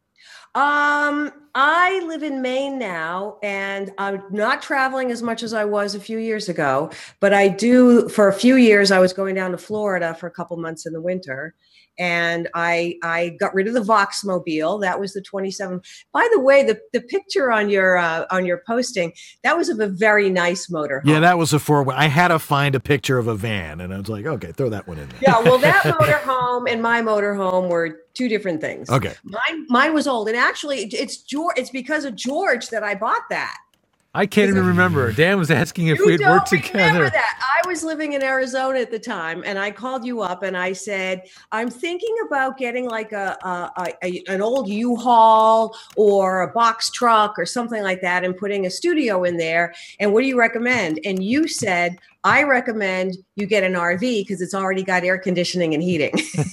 Speaker 13: Um, I live in Maine now, and I'm not traveling as much as I was a few years ago, but I do, for a few years, I was going down to Florida for a couple months in the winter. And I I got rid of the Voxmobile. That was the twenty-seven. By the way, the, the picture on your uh, on your posting, that was of a very nice motorhome.
Speaker 1: Yeah, that was a four. I had to find a picture of a van, and I was like, okay, throw that one in there.
Speaker 13: Yeah, well, that motorhome and my motorhome were two different things.
Speaker 1: Okay.
Speaker 13: Mine mine was old, and actually, it's George. It's because of George that I bought that.
Speaker 2: I can't even remember. Dan was asking if
Speaker 13: You
Speaker 2: we'd
Speaker 13: don't
Speaker 2: worked
Speaker 13: remember
Speaker 2: together.
Speaker 13: that. I was living in Arizona at the time, and I called you up and I said, I'm thinking about getting like a, a, a an old U-Haul or a box truck or something like that and putting a studio in there. And what do you recommend? And you said, I recommend you get an R V because it's already got air conditioning and heating.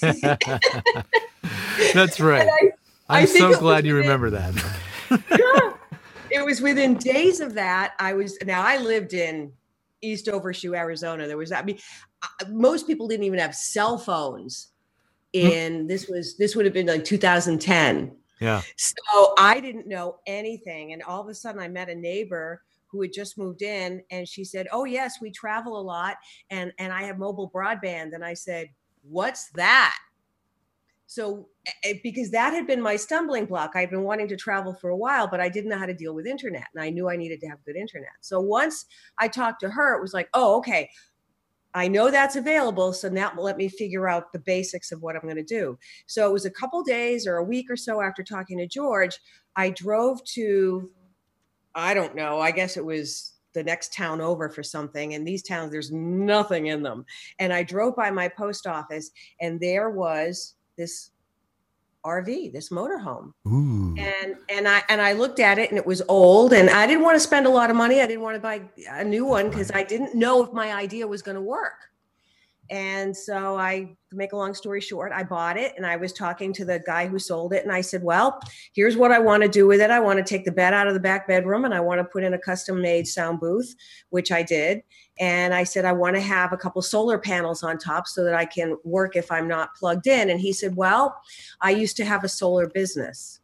Speaker 2: That's right.
Speaker 13: I,
Speaker 2: I'm
Speaker 13: I think
Speaker 2: so
Speaker 13: it
Speaker 2: glad you
Speaker 13: was-
Speaker 2: remember that.
Speaker 13: Yeah. It was within days of that. I was now I lived in East Overshoe, Arizona. There was I mean, uh, most people didn't even have cell phones. In this was this would have been like two thousand ten.
Speaker 2: Yeah.
Speaker 13: So I didn't know anything, and all of a sudden I met a neighbor who had just moved in, and she said, "Oh yes, we travel a lot, and and I have mobile broadband." And I said, "What's that?" So, eh, because that had been my stumbling block. I'd been wanting to travel for a while, but I didn't know how to deal with internet. And I knew I needed to have good internet. So once I talked to her, it was like, oh, okay, I know that's available. So now let me figure out the basics of what I'm going to do. So it was a couple days or a week or so after talking to George, I drove to, I don't know, I guess it was the next town over for something. And these towns, there's nothing in them. And I drove by my post office, and there was this R V, this motorhome.
Speaker 1: Ooh.
Speaker 13: And and I and I looked at it, and it was old, and I didn't want to spend a lot of money. I didn't want to buy a new one because I didn't know if my idea was going to work. And so I, to make a long story short, I bought it, and I was talking to the guy who sold it, and I said, well, here's what I want to do with it. I want to take the bed out of the back bedroom, and I want to put in a custom made sound booth, which I did. And I said, I want to have a couple solar panels on top so that I can work if I'm not plugged in. And he said, well, I used to have a solar business.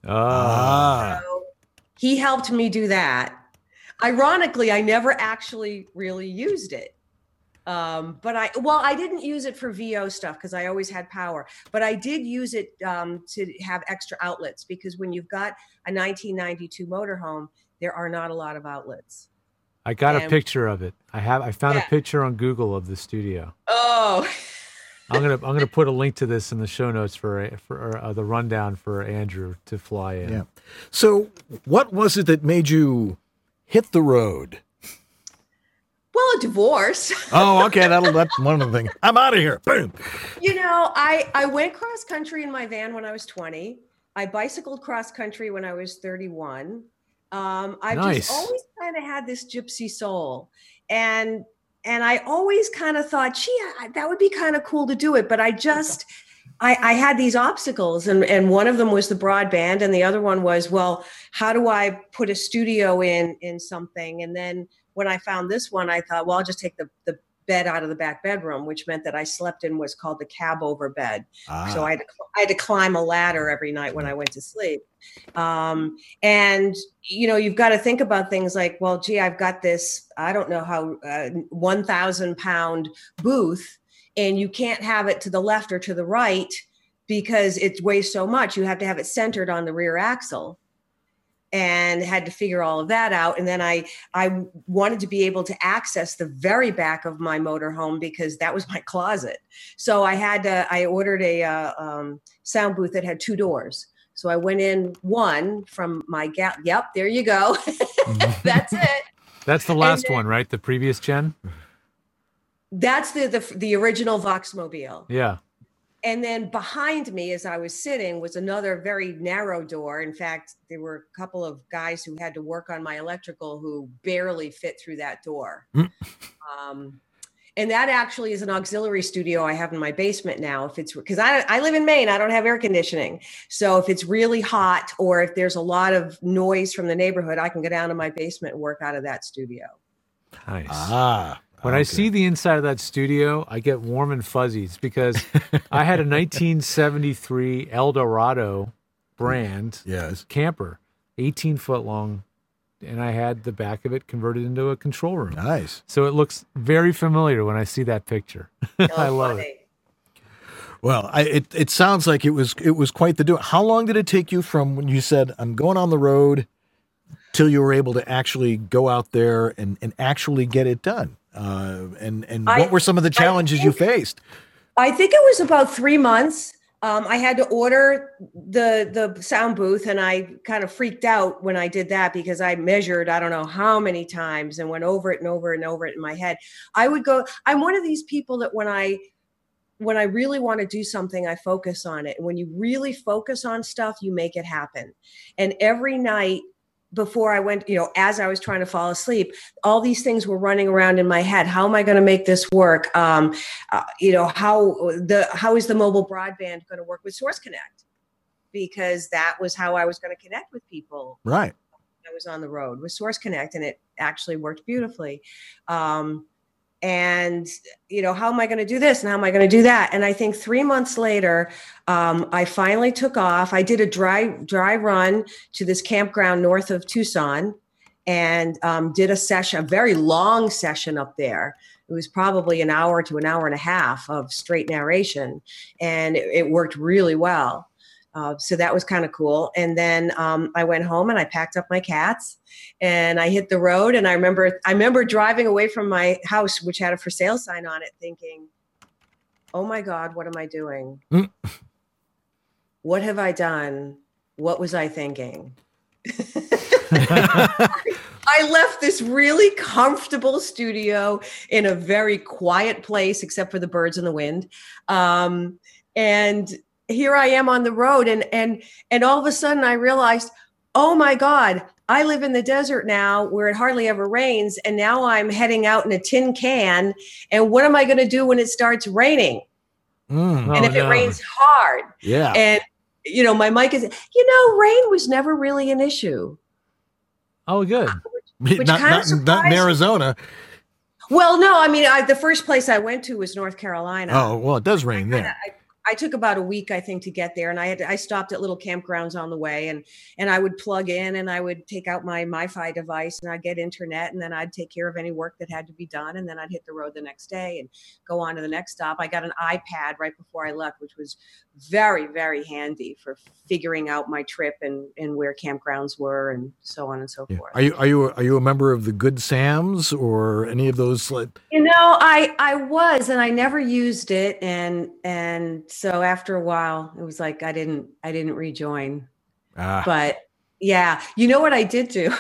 Speaker 2: Ah.
Speaker 13: So he helped me do that. Ironically, I never actually really used it. Um, but I, well, I didn't use it for V O stuff because I always had power, but I did use it um, to have extra outlets, because when you've got a nineteen ninety-two motorhome, there are not a lot of outlets.
Speaker 2: I got
Speaker 13: And-
Speaker 2: a picture of it. I have. I found
Speaker 13: Yeah.
Speaker 2: a picture on Google of the studio.
Speaker 13: Oh,
Speaker 2: I'm gonna. I'm gonna put a link to this in the show notes for for uh, the rundown for Andrew to fly in.
Speaker 1: Yeah. So what was it that made you hit the road?
Speaker 13: well, a divorce.
Speaker 1: Oh, okay. That'll, that's one of the things. I'm out of here. Boom.
Speaker 13: You know, I, I went cross country in my van when I was twenty. I bicycled cross country when I was thirty-one. Um, I've
Speaker 2: Nice.
Speaker 13: just always kind of had this gypsy soul. And and I always kind of thought, gee, I- that would be kind of cool to do it. But I just, I, I had these obstacles. And, and one of them was the broadband. And the other one was, well, how do I put a studio in, in something? And then when I found this one, I thought, well, I'll just take the, the bed out of the back bedroom, which meant that I slept in what's called the cab over bed.
Speaker 1: Ah.
Speaker 13: So I had, to, I had to climb a ladder every night when I went to sleep. Um, and, you know, you've got to think about things like, well, gee, I've got this, I don't know how, uh, one thousand pound booth, and you can't have it to the left or to the right because it weighs so much. You have to have it centered on the rear axle. And had to figure all of that out. And then I I wanted to be able to access the very back of my motorhome because that was my closet. So I had to, I ordered a uh, um, sound booth that had two doors. So I went in one from my gap. Yep, there you go. That's it.
Speaker 2: That's the last
Speaker 13: then,
Speaker 2: one, right? The previous gen?
Speaker 13: That's the the, the original Voxmobile.
Speaker 2: Yeah.
Speaker 13: And then behind me, as I was sitting, was another very narrow door. In fact, there were a couple of guys who had to work on my electrical who barely fit through that door. Mm. Um, and that actually is an auxiliary studio I have in my basement now. If it's because I, I live in Maine, I don't have air conditioning. So if it's really hot or if there's a lot of noise from the neighborhood, I can go down to my basement and work out of that studio.
Speaker 2: Nice.
Speaker 1: Ah.
Speaker 2: When okay. I see the inside of that studio, I get warm and fuzzies because I had a nineteen seventy-three Eldorado brand
Speaker 1: yes.
Speaker 2: camper, eighteen foot long, and I had the back of it converted into a control room.
Speaker 1: Nice.
Speaker 2: So it looks very familiar when I see that picture.
Speaker 13: Oh,
Speaker 2: I love
Speaker 13: funny.
Speaker 2: it.
Speaker 1: Well, I, it it sounds like it was it was quite the do. How long did it take you from when you said I'm going on the road till you were able to actually go out there and, and actually get it done? Uh, and and
Speaker 13: I,
Speaker 1: what were some of the challenges
Speaker 13: think,
Speaker 1: you faced?
Speaker 13: I think it was about three months. Um, I had to order the the sound booth, and I kind of freaked out when I did that because I measured I don't know how many times and went over it and over and over it in my head. I would go. I'm one of these people that when I when I really want to do something, I focus on it. And when you really focus on stuff, you make it happen. And every night, before I went, you know, as I was trying to fall asleep, all these things were running around in my head. How am I going to make this work? Um, uh, you know, how the how is the mobile broadband going to work with Source Connect? Because that was how I was going to connect with people.
Speaker 1: Right.
Speaker 13: I was on the road with Source Connect, and it actually worked beautifully. Um, and, you know, how am I going to do this? And how am I going to do that? And I think three months later, um, I finally took off. I did a dry, dry run to this campground north of Tucson and um, did a session, a very long session up there. It was probably an hour to an hour and a half of straight narration. And it, it worked really well. Uh, so that was kind of cool. And then um, I went home and I packed up my cats and I hit the road. And I remember, I remember driving away from my house, which had a for sale sign on it, thinking, oh my God, what am I doing? Mm. What have I done? What was I thinking? I left this really comfortable studio in a very quiet place, except for the birds and the wind. Um, and here I am on the road, and and and all of a sudden I realized, oh my God, I live in the desert now where it hardly ever rains, and now I'm heading out in a tin can, and what am I going to do when it starts raining?
Speaker 1: Mm.
Speaker 13: And
Speaker 2: Oh,
Speaker 13: if
Speaker 2: no.
Speaker 13: it rains hard,
Speaker 1: Yeah.
Speaker 13: and you know, my mic is, you know, rain was never really an issue.
Speaker 2: Oh, good.
Speaker 13: Which
Speaker 1: not,
Speaker 13: kind of
Speaker 1: not, not in
Speaker 13: surprised me.
Speaker 1: Arizona.
Speaker 13: Well, no, I mean, I, the first place I went to was North Carolina.
Speaker 1: Oh, well, it does rain there.
Speaker 13: I, I took about a week, I think, to get there, and I had to, I stopped at little campgrounds on the way, and and I would plug in, and I would take out my MiFi device, and I'd get internet, and then I'd take care of any work that had to be done, and then I'd hit the road the next day and go on to the next stop. I got an iPad right before I left, which was very, very handy for figuring out my trip and and where campgrounds were, and so on and so
Speaker 1: Yeah.
Speaker 13: forth.
Speaker 1: Are you are you are you a member of the Good Sam's or any of those? Like,
Speaker 13: You know, I I was, and I never used it, and and so after a while, it was like I didn't I didn't rejoin.
Speaker 1: ah,
Speaker 13: But yeah, you know what I did do?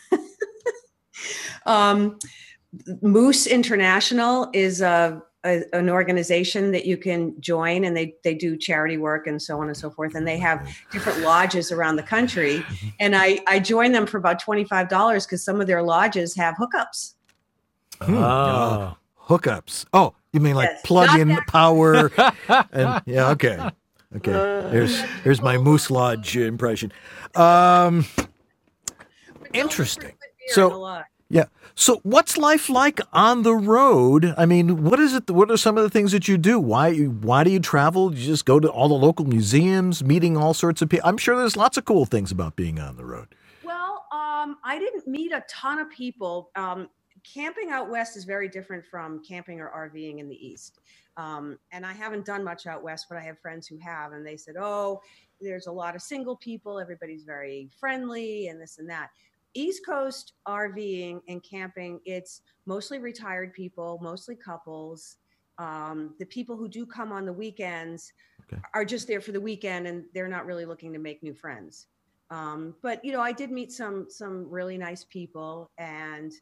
Speaker 13: um, Moose International is a, a an organization that you can join, and they they do charity work and so on and so forth. And they have different lodges around the country. And I I joined them for about twenty-five dollars because some of their lodges have hookups.
Speaker 1: hmm,
Speaker 2: Oh.
Speaker 1: uh, hookups. Oh, you mean like
Speaker 13: Yes.
Speaker 1: plug
Speaker 13: Not
Speaker 1: in
Speaker 13: that-
Speaker 1: power? And yeah, okay, okay. Here's here's my Moose Lodge impression. Um, interesting.
Speaker 13: Beer in the
Speaker 1: So
Speaker 13: lodge.
Speaker 1: yeah, So what's life like on the road? I mean, what is it? What are some of the things that you do? Why, why do you travel? You just go to all the local museums, meeting all sorts of people. I'm sure there's lots of cool things about being on the road.
Speaker 13: Well, um, I didn't meet a ton of people. Um, camping out west is very different from camping or RVing in the east. Um, and I haven't done much out west, but I have friends who have, and they said, oh, there's a lot of single people. Everybody's very friendly and this and that. East Coast RVing and camping, it's mostly retired people, mostly couples. Um, the people who do come on the weekends okay. are just there for the weekend, and they're not really looking to make new friends. Um, but, you know, I did meet some some really nice people, and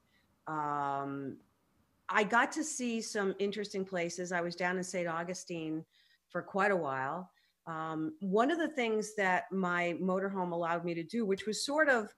Speaker 13: um, I got to see some interesting places. I was down in Saint Augustine for quite a while. Um, one of the things that my motorhome allowed me to do, which was sort of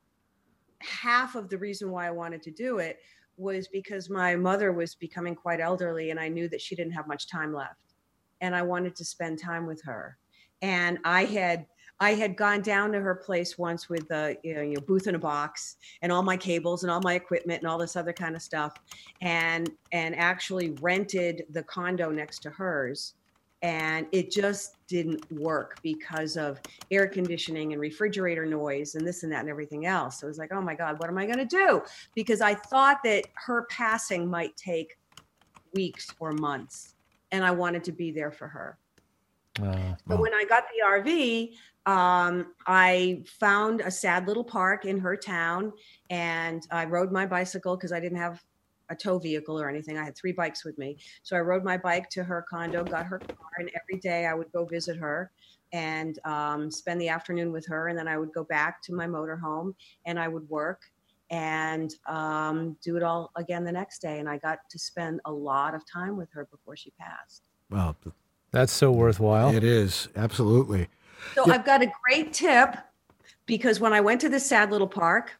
Speaker 13: half of the reason why I wanted to do it, was because my mother was becoming quite elderly, and I knew that she didn't have much time left, and I wanted to spend time with her. And I had I had gone down to her place once with a you know, you know booth in a box and all my cables and all my equipment and all this other kind of stuff, and and actually rented the condo next to hers. And it just didn't work because of air conditioning and refrigerator noise and this and that and everything else. So I was like, oh my God, what am I going to do? Because I thought that her passing might take weeks or months, and I wanted to be there for her. Uh, but when I got the R V, um, I found a sad little park in her town, and I rode my bicycle because I didn't have a tow vehicle or anything. I had three bikes with me. So I rode my bike to her condo, got her car, and every day I would go visit her and um, spend the afternoon with her. And then I would go back to my motorhome and I would work and um, do it all again the next day. And I got to spend a lot of time with her before she passed.
Speaker 1: Wow.
Speaker 2: That's so worthwhile.
Speaker 1: It is. Absolutely.
Speaker 13: So yeah. I've got a great tip, because when I went to this sad little park,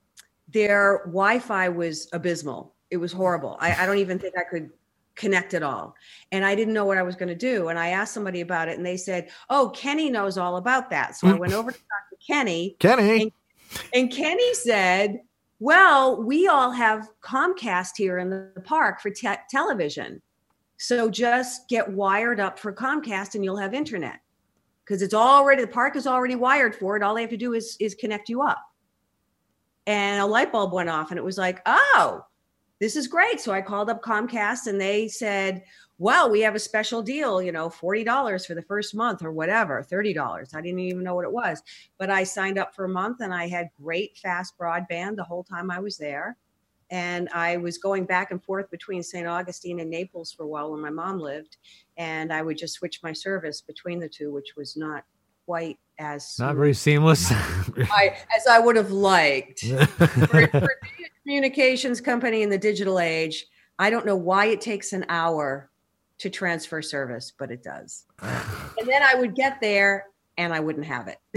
Speaker 13: their Wi-Fi was abysmal. It was horrible. I, I don't even think I could connect at all. And I didn't know what I was going to do. And I asked somebody about it, and they said, oh, Kenny knows all about that. So I went over to talk to Kenny.
Speaker 1: Kenny.
Speaker 13: And, and Kenny said, well, we all have Comcast here in the park for te- television. So just get wired up for Comcast and you'll have internet. Because it's already, the park is already wired for it. All they have to do is, is connect you up. And a light bulb went off, and it was like, oh, this is great. So I called up Comcast, and they said, well, we have a special deal, you know, forty dollars for the first month or whatever, thirty dollars. I didn't even know what it was, but I signed up for a month, and I had great fast broadband the whole time I was there. And I was going back and forth between Saint Augustine and Naples for a while when my mom lived. And I would just switch my service between the two, which was not quite as
Speaker 2: not very seamless
Speaker 13: I, as I would have liked. for, for a communications company in the digital age, I don't know why it takes an hour to transfer service, but it does. And then I would get there and I wouldn't have it.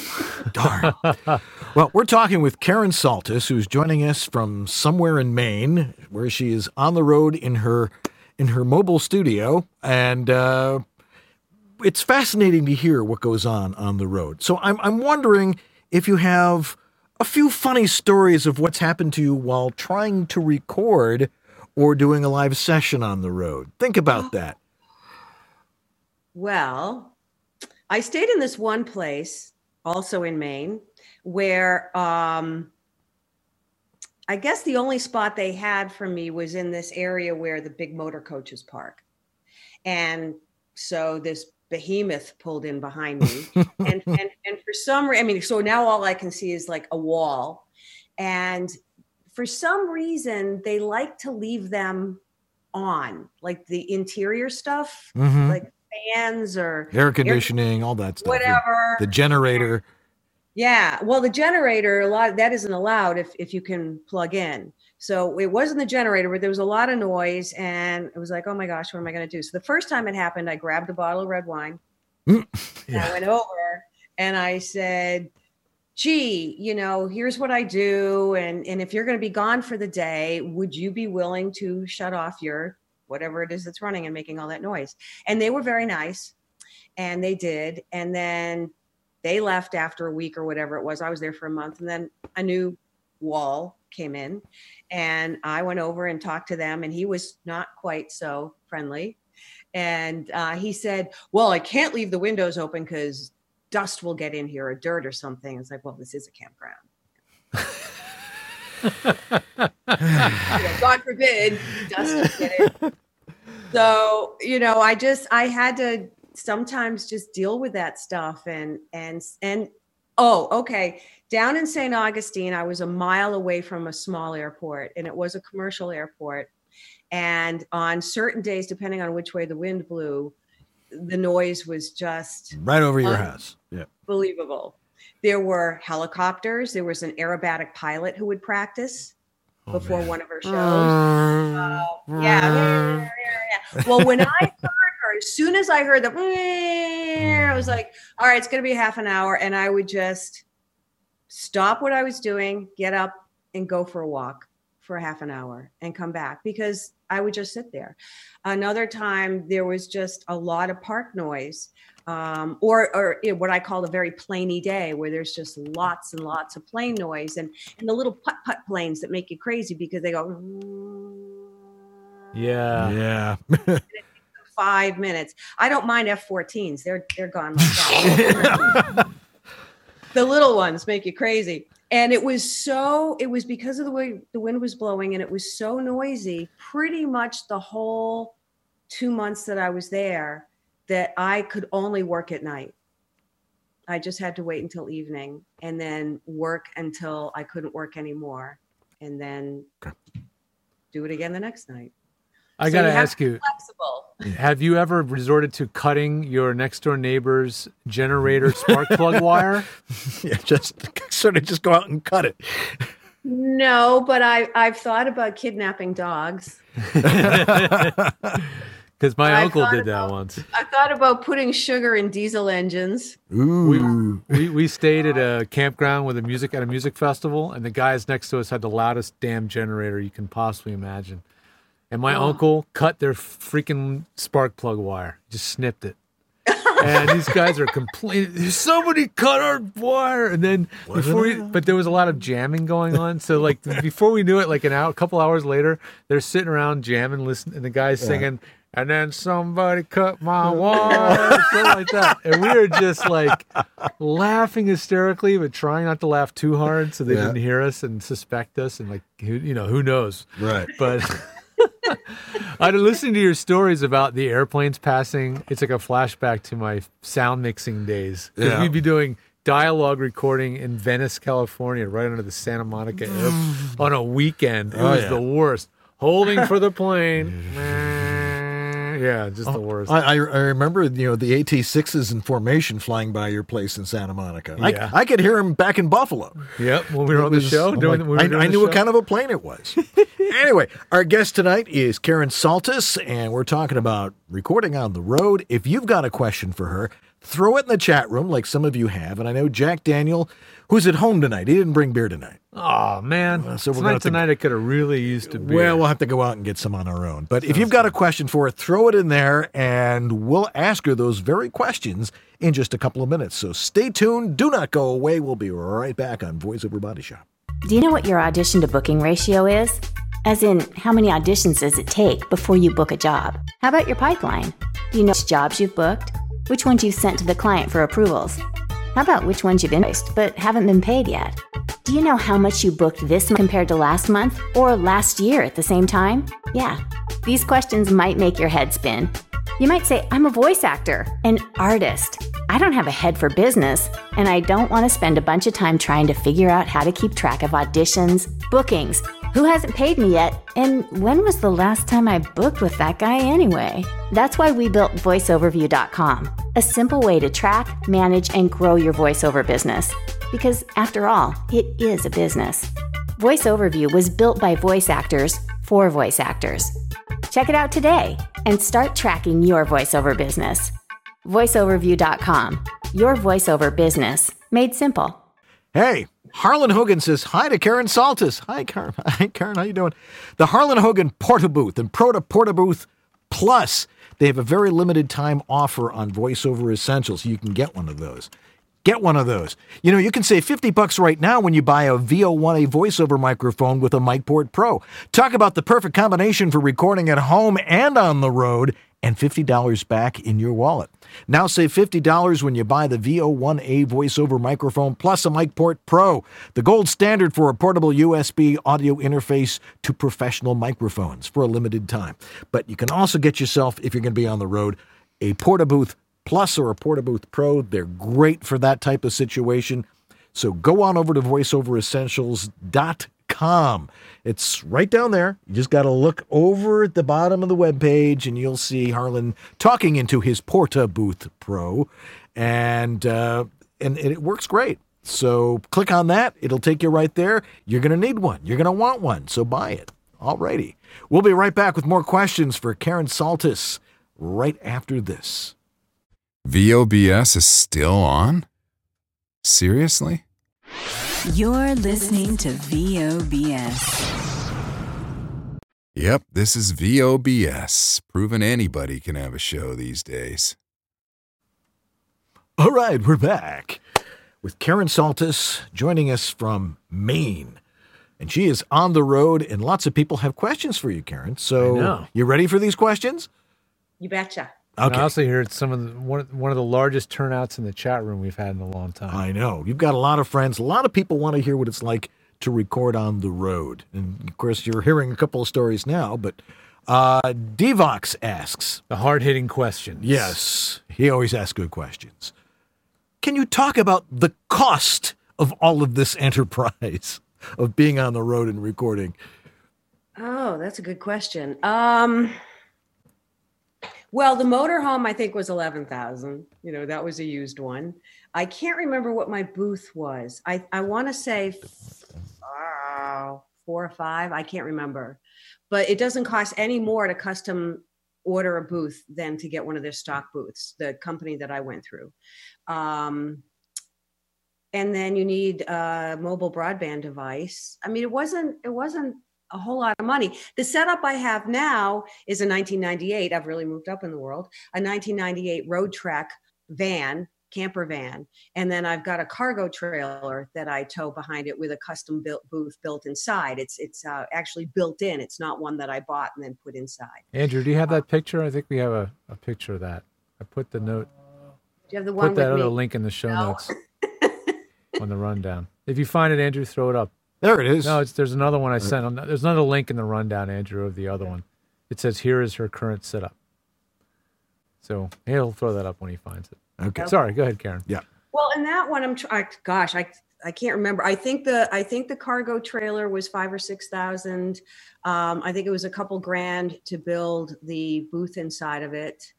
Speaker 1: Darn. Well, we're talking with Karen Saltis, who's joining us from somewhere in Maine, where she is on the road in her in her mobile studio, and uh, it's fascinating to hear what goes on on the road. So I'm I'm wondering if you have a few funny stories of what's happened to you while trying to record or doing a live session on the road. Think about that.
Speaker 13: Well, I stayed in this one place, also in Maine, where um, I guess the only spot they had for me was in this area where the big motor coaches park. And so this behemoth pulled in behind me. and, and and for some reason, I mean, so now all I can see is like a wall. And for some reason, they like to leave them on, like the interior stuff, mm-hmm. like fans or
Speaker 1: air conditioning, air, all that stuff.
Speaker 13: Whatever.
Speaker 1: The generator.
Speaker 13: Yeah. Well, the generator, a lot that isn't allowed if, if you can plug in. So it wasn't the generator, but there was a lot of noise, and it was like, oh my gosh, what am I going to do? So the first time it happened, I grabbed a bottle of red wine. Mm, yeah. And I went over and I said, gee, you know, here's what I do. And, and if you're going to be gone for the day, would you be willing to shut off your whatever it is that's running and making all that noise? And they were very nice, and they did. And then they left after a week or whatever it was. I was there for a month, and then a new wall came in, and I went over and talked to them, and he was not quite so friendly. And uh, he said, well, I can't leave the windows open because dust will get in here, or dirt or something. It's like, well, this is a campground. You know, God forbid dust will get in. So, you know, I just, I had to sometimes just deal with that stuff. And, and, and, oh, okay. Down in Saint Augustine, I was a mile away from a small airport, and it was a commercial airport. And on certain days, depending on which way the wind blew, the noise was just
Speaker 1: right over your house. Yeah.
Speaker 13: Unbelievable. There were helicopters. There was an aerobatic pilot who would practice oh, before man. one of her shows. Uh, yeah, yeah, yeah, yeah. Well, when I heard her, as soon as I heard the, I was like, all right, it's going to be half an hour. And I would just stop what I was doing, get up and go for a walk for a half an hour and come back, because I would just sit there. Another time there was just a lot of park noise, um, or, or you know, what I call a very plainy day, where there's just lots and lots of plane noise, and, and the little putt-putt planes that make you crazy because they go.
Speaker 2: Yeah.
Speaker 1: Yeah.
Speaker 13: Five minutes. I don't mind F fourteens. They're, they're gone like that. The little ones make you crazy. And it was so, it was because of the way the wind was blowing, and it was so noisy pretty much the whole two months that I was there, that I could only work at night. I just had to wait until evening and then work until I couldn't work anymore, and then okay. do it again the next night.
Speaker 2: I
Speaker 13: so
Speaker 2: got to
Speaker 13: you have
Speaker 2: ask
Speaker 13: to be
Speaker 2: you,
Speaker 13: flexible.
Speaker 2: Have you ever resorted to cutting your next door neighbor's generator spark plug wire?
Speaker 1: Yeah, just sort of just go out and cut it.
Speaker 13: No, but I, I've thought about kidnapping dogs.
Speaker 2: Because my
Speaker 13: I've
Speaker 2: uncle did
Speaker 13: about,
Speaker 2: that once.
Speaker 13: I thought about putting sugar in diesel engines.
Speaker 1: Ooh.
Speaker 2: We, we, we stayed at a campground with a music at a music festival, and the guys next to us had the loudest damn generator you can possibly imagine. And my oh. uncle cut their freaking spark plug wire, just snipped it. And these guys are complaining, somebody cut our wire. And then
Speaker 1: Wasn't
Speaker 2: before we,
Speaker 1: it?
Speaker 2: but there was a lot of jamming going on. So like before we knew it, like an hour, a couple hours later, they're sitting around jamming, listening, and the guy's
Speaker 1: Yeah.
Speaker 2: singing, and then somebody cut my wire, something like that. And we were just like laughing hysterically, but trying not to laugh too hard so they
Speaker 1: Yeah.
Speaker 2: didn't hear us and suspect us. And like, who, you know, who knows?
Speaker 1: Right.
Speaker 2: But I'd listened to your stories about the airplanes passing. It's like a flashback to my sound mixing days. Because
Speaker 1: Yeah.
Speaker 2: we'd be doing dialogue recording in Venice, California, right under the Santa Monica air on a weekend. It
Speaker 1: Oh,
Speaker 2: was
Speaker 1: yeah.
Speaker 2: the worst. Holding for the plane. Yeah, just the worst.
Speaker 1: I, I I remember, you know, the A T sixes in formation flying by your place in Santa Monica.
Speaker 2: Yeah.
Speaker 1: I, I could hear them back in Buffalo.
Speaker 2: Yep, when we were
Speaker 1: It
Speaker 2: on the
Speaker 1: was-
Speaker 2: show.
Speaker 1: I'm
Speaker 2: Doing,
Speaker 1: like,
Speaker 2: when we were
Speaker 1: I,
Speaker 2: doing
Speaker 1: I
Speaker 2: the
Speaker 1: knew what
Speaker 2: show.
Speaker 1: kind of a plane it was. Anyway, our guest tonight is Karen Saltis, and we're talking about recording on the road. If you've got a question for her, throw it in the chat room like some of you have. And I know Jack Daniel, who's at home tonight, he didn't bring beer tonight.
Speaker 2: Oh, man.
Speaker 1: Uh, so we're
Speaker 2: tonight,
Speaker 1: gonna have to-
Speaker 2: tonight I could have really used to be.
Speaker 1: Well, we'll have to go out and get some on our own. But if you've got a question for her, throw it in there, and we'll ask her those very questions in just a couple of minutes. So stay tuned. Do not go away. We'll be right back on Voice Over Body Shop.
Speaker 14: Do you know what your audition to booking ratio is? As in, how many auditions does it take before you book a job? How about your pipeline? Do you know which jobs you've booked? Which ones you've sent to the client for approvals? How about which ones you've invoiced but haven't been paid yet? Do you know how much you booked this month compared to last month or last year at the same time? Yeah, these questions might make your head spin. You might say, I'm a voice actor, an artist. I don't have a head for business, and I don't want to spend a bunch of time trying to figure out how to keep track of auditions, bookings, who hasn't paid me yet, and when was the last time I booked with that guy anyway? That's why we built voice overview dot com, a simple way to track, manage, and grow your voiceover business. Because after all, it is a business. Voice Overview was built by voice actors for voice actors. Check it out today and start tracking your voiceover business. voice overview dot com, your voiceover business made simple.
Speaker 1: Hey, Harlan Hogan says hi to Karen Saltis. Hi, Karen. Hi, Karen. How you doing? The Harlan Hogan Porta Booth and Proto Porta Booth Plus. They have a very limited time offer on VoiceOver Essentials. You can get one of those. Get one of those. You know, you can save fifty bucks right now when you buy a V O one A voiceover microphone with a MicPort Pro. Talk about the perfect combination for recording at home and on the road, and fifty dollars back in your wallet. Now save fifty dollars when you buy the V O one A voiceover microphone plus a MicPort Pro, the gold standard for a portable U S B audio interface to professional microphones for a limited time. But you can also get yourself, if you're going to be on the road, a Portabooth Plus or a Portabooth Pro. They're great for that type of situation. So go on over to voiceover essentials dot com. It's right down there. You just got to look over at the bottom of the webpage and you'll see Harlan talking into his Portabooth Pro. And, uh, and, and it works great. So click on that. It'll take you right there. You're going to need one. You're going to want one. So buy it. All righty. We'll be right back with more questions for Karen Saltis right after this.
Speaker 10: V O B S is still on? Seriously?
Speaker 7: You're listening to V O B S.
Speaker 10: Yep, this is V O B S, proving anybody can have a show these days.
Speaker 1: All right, we're back with Karen Saltis joining us from Maine. And she is on the road, and lots of people have questions for you, Karen. So you ready for these questions?
Speaker 13: You betcha.
Speaker 2: Okay. I also hear it's some of the, one, one of the largest turnouts in the chat room we've had in a long time.
Speaker 1: I know. You've got a lot of friends. A lot of people want to hear what it's like to record on the road. And, of course, you're hearing a couple of stories now, but uh, Devox asks.
Speaker 2: The hard-hitting questions.
Speaker 1: Yes. He always asks good questions. Can you talk about the cost of all of this enterprise of being on the road and recording?
Speaker 13: Oh, that's a good question. Um... Well, the motorhome, I think, was eleven thousand. You know, that was a used one. I can't remember what my booth was. I, I want to say uh, four or five. I can't remember. But it doesn't cost any more to custom order a booth than to get one of their stock booths, the company that I went through. Um, and then you need a mobile broadband device. I mean, it wasn't, it wasn't a whole lot of money. The setup I have now is a nineteen ninety-eight. I've really moved up in the world. A nineteen ninety-eight Road Trek van, camper van. And then I've got a cargo trailer that I tow behind it with a custom built booth built inside. It's it's uh, actually built in. It's not one that I bought and then put inside.
Speaker 2: Andrew, do you have that picture? I think we have a, a picture of that. I put the note.
Speaker 13: Do you have the one
Speaker 2: Put that
Speaker 13: with
Speaker 2: other
Speaker 13: me?
Speaker 2: link in the show
Speaker 13: No.
Speaker 2: notes on the rundown. If you find it, Andrew, throw it up.
Speaker 1: There it is.
Speaker 2: No, it's, there's another one I sent. There's another link in the rundown, Andrew, of the other one. It says, here is her current setup. So he'll throw that up when he finds it.
Speaker 1: Okay.
Speaker 2: Sorry, go ahead, Karen.
Speaker 1: Yeah.
Speaker 13: Well, in that one, I'm trying. Gosh, I I can't remember. I think the I think the cargo trailer was five or six thousand. Um, I think it was a couple grand to build the booth inside of it.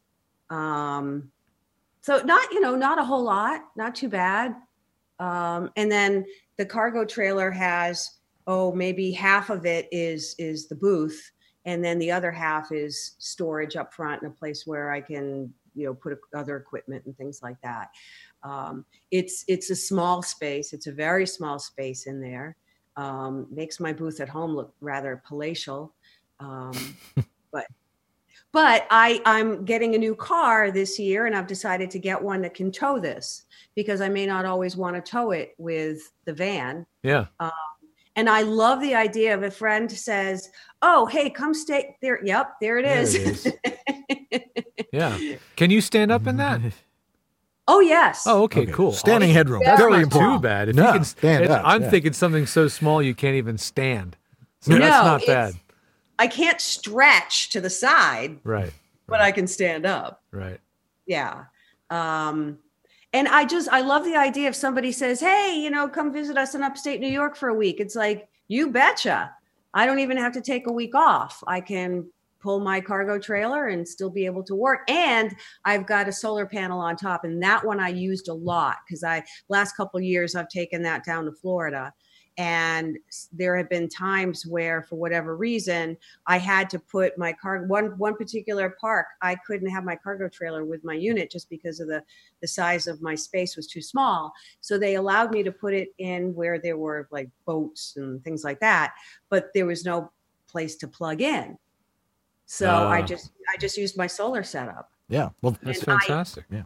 Speaker 13: Um, so not you know not a whole lot, not too bad. Um, and then the cargo trailer has oh maybe half of it is is the booth, and then the other half is storage up front in a place where I can you know put other equipment and things like that. Um, it's it's a small space. It's a very small space in there. Um, makes my booth at home look rather palatial. Um, but but I I'm getting a new car this year, and I've decided to get one that can tow this because I may not always want to tow it with the van.
Speaker 2: Yeah.
Speaker 13: Um, and I love the idea of a friend says, "Oh, hey, come stay there." Yep, there it
Speaker 2: There
Speaker 13: is.
Speaker 2: it is. Yeah. Can you stand up in that?
Speaker 13: Oh, yes.
Speaker 2: Oh, okay,
Speaker 1: Okay.
Speaker 2: cool.
Speaker 1: Standing headroom.
Speaker 2: That's
Speaker 1: Very
Speaker 2: not
Speaker 1: important.
Speaker 2: too bad. If
Speaker 1: No,
Speaker 2: you can
Speaker 1: stand
Speaker 2: it-
Speaker 1: up,
Speaker 2: I'm
Speaker 1: yeah.
Speaker 2: thinking something so small you can't even stand. So
Speaker 13: No,
Speaker 2: that's not
Speaker 13: it's-
Speaker 2: bad.
Speaker 13: I can't stretch to the side,
Speaker 2: Right.
Speaker 13: but I can stand up.
Speaker 2: Right.
Speaker 13: Yeah. Um, and I just, I love the idea if somebody says, hey, you know, come visit us in upstate New York for a week. It's like, you betcha. I don't even have to take a week off. I can pull my cargo trailer and still be able to work. And I've got a solar panel on top. And that one I used a lot because I, last couple of years, I've taken that down to Florida. And there have been times where, for whatever reason, I had to put my car, one, one particular park, I couldn't have my cargo trailer with my unit just because of the, the size of my space was too small. So they allowed me to put it in where there were like boats and things like that, but there was no place to plug in. So
Speaker 2: Ah.
Speaker 13: I just, I just used my solar setup.
Speaker 1: Yeah. Well,
Speaker 2: That's
Speaker 13: And I-
Speaker 2: fantastic.
Speaker 1: yeah.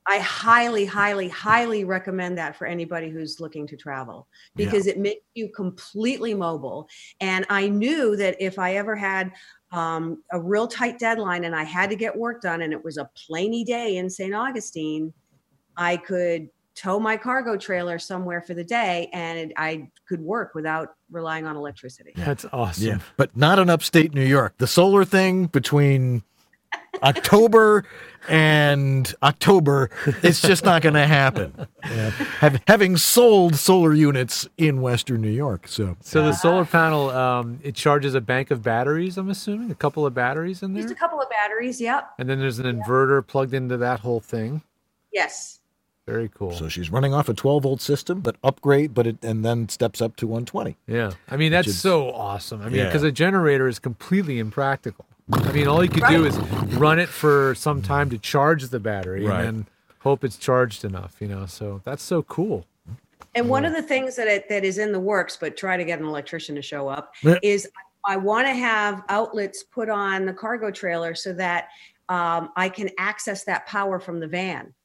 Speaker 13: I highly, highly, highly recommend that for anybody who's looking to travel because yeah. it makes you completely mobile. And I knew that if I ever had um, a real tight deadline and I had to get work done and it was a plainy day in Saint Augustine, I could tow my cargo trailer somewhere for the day and I could work without relying on electricity.
Speaker 2: That's awesome.
Speaker 1: Yeah, but not in upstate New York. The solar thing between October and October, it's just not going to happen. Yeah. Have, having sold solar units in Western New York, so
Speaker 2: so the solar panel um, it charges a bank of batteries. I'm assuming a couple of batteries in there.
Speaker 13: Just a couple of batteries, yep.
Speaker 2: And then there's an yep. inverter plugged into that whole thing.
Speaker 13: Yes.
Speaker 2: Very cool.
Speaker 1: So she's running off a twelve volt system, but upgrade, but it and then steps up to one twenty.
Speaker 2: Yeah, I mean that's is, so awesome. I mean, because yeah. a generator is completely impractical. I mean, all you could right. do is run it for some time to charge the battery, right. and then hope it's charged enough. You know, so that's so cool.
Speaker 13: And one yeah. of the things that it, that is in the works, but try to get an electrician to show up, yeah. is I want to have outlets put on the cargo trailer so that um, I can access that power from the van.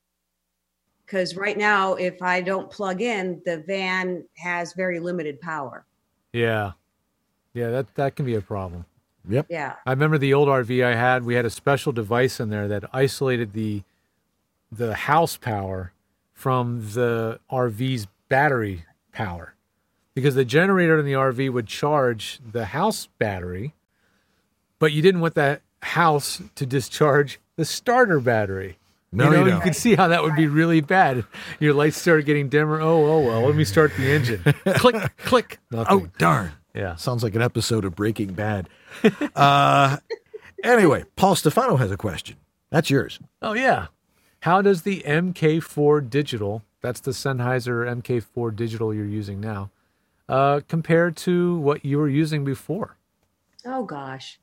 Speaker 13: Because right now, if I don't plug in, the van has very limited power.
Speaker 2: Yeah. Yeah, that, that can be a problem.
Speaker 1: Yep.
Speaker 13: Yeah.
Speaker 2: I remember the old R V I had, we had a special device in there that isolated the the house power from the R V's battery power. Because the generator in the R V would charge the house battery, but you didn't want that house to discharge the starter battery.
Speaker 1: No,
Speaker 2: you know,
Speaker 1: you,
Speaker 2: you could see how that would be really bad. Your lights started getting dimmer. Oh, oh, well, let me start the engine. Click, click. Nothing.
Speaker 1: Oh, darn.
Speaker 2: Yeah.
Speaker 1: Sounds like an episode of Breaking Bad. uh, anyway, Paul Stefano has a question. That's yours.
Speaker 2: Oh, yeah. How does the M K four Digital, that's the Sennheiser M K four Digital you're using now, uh, compare to what you were using before?
Speaker 13: Oh, gosh.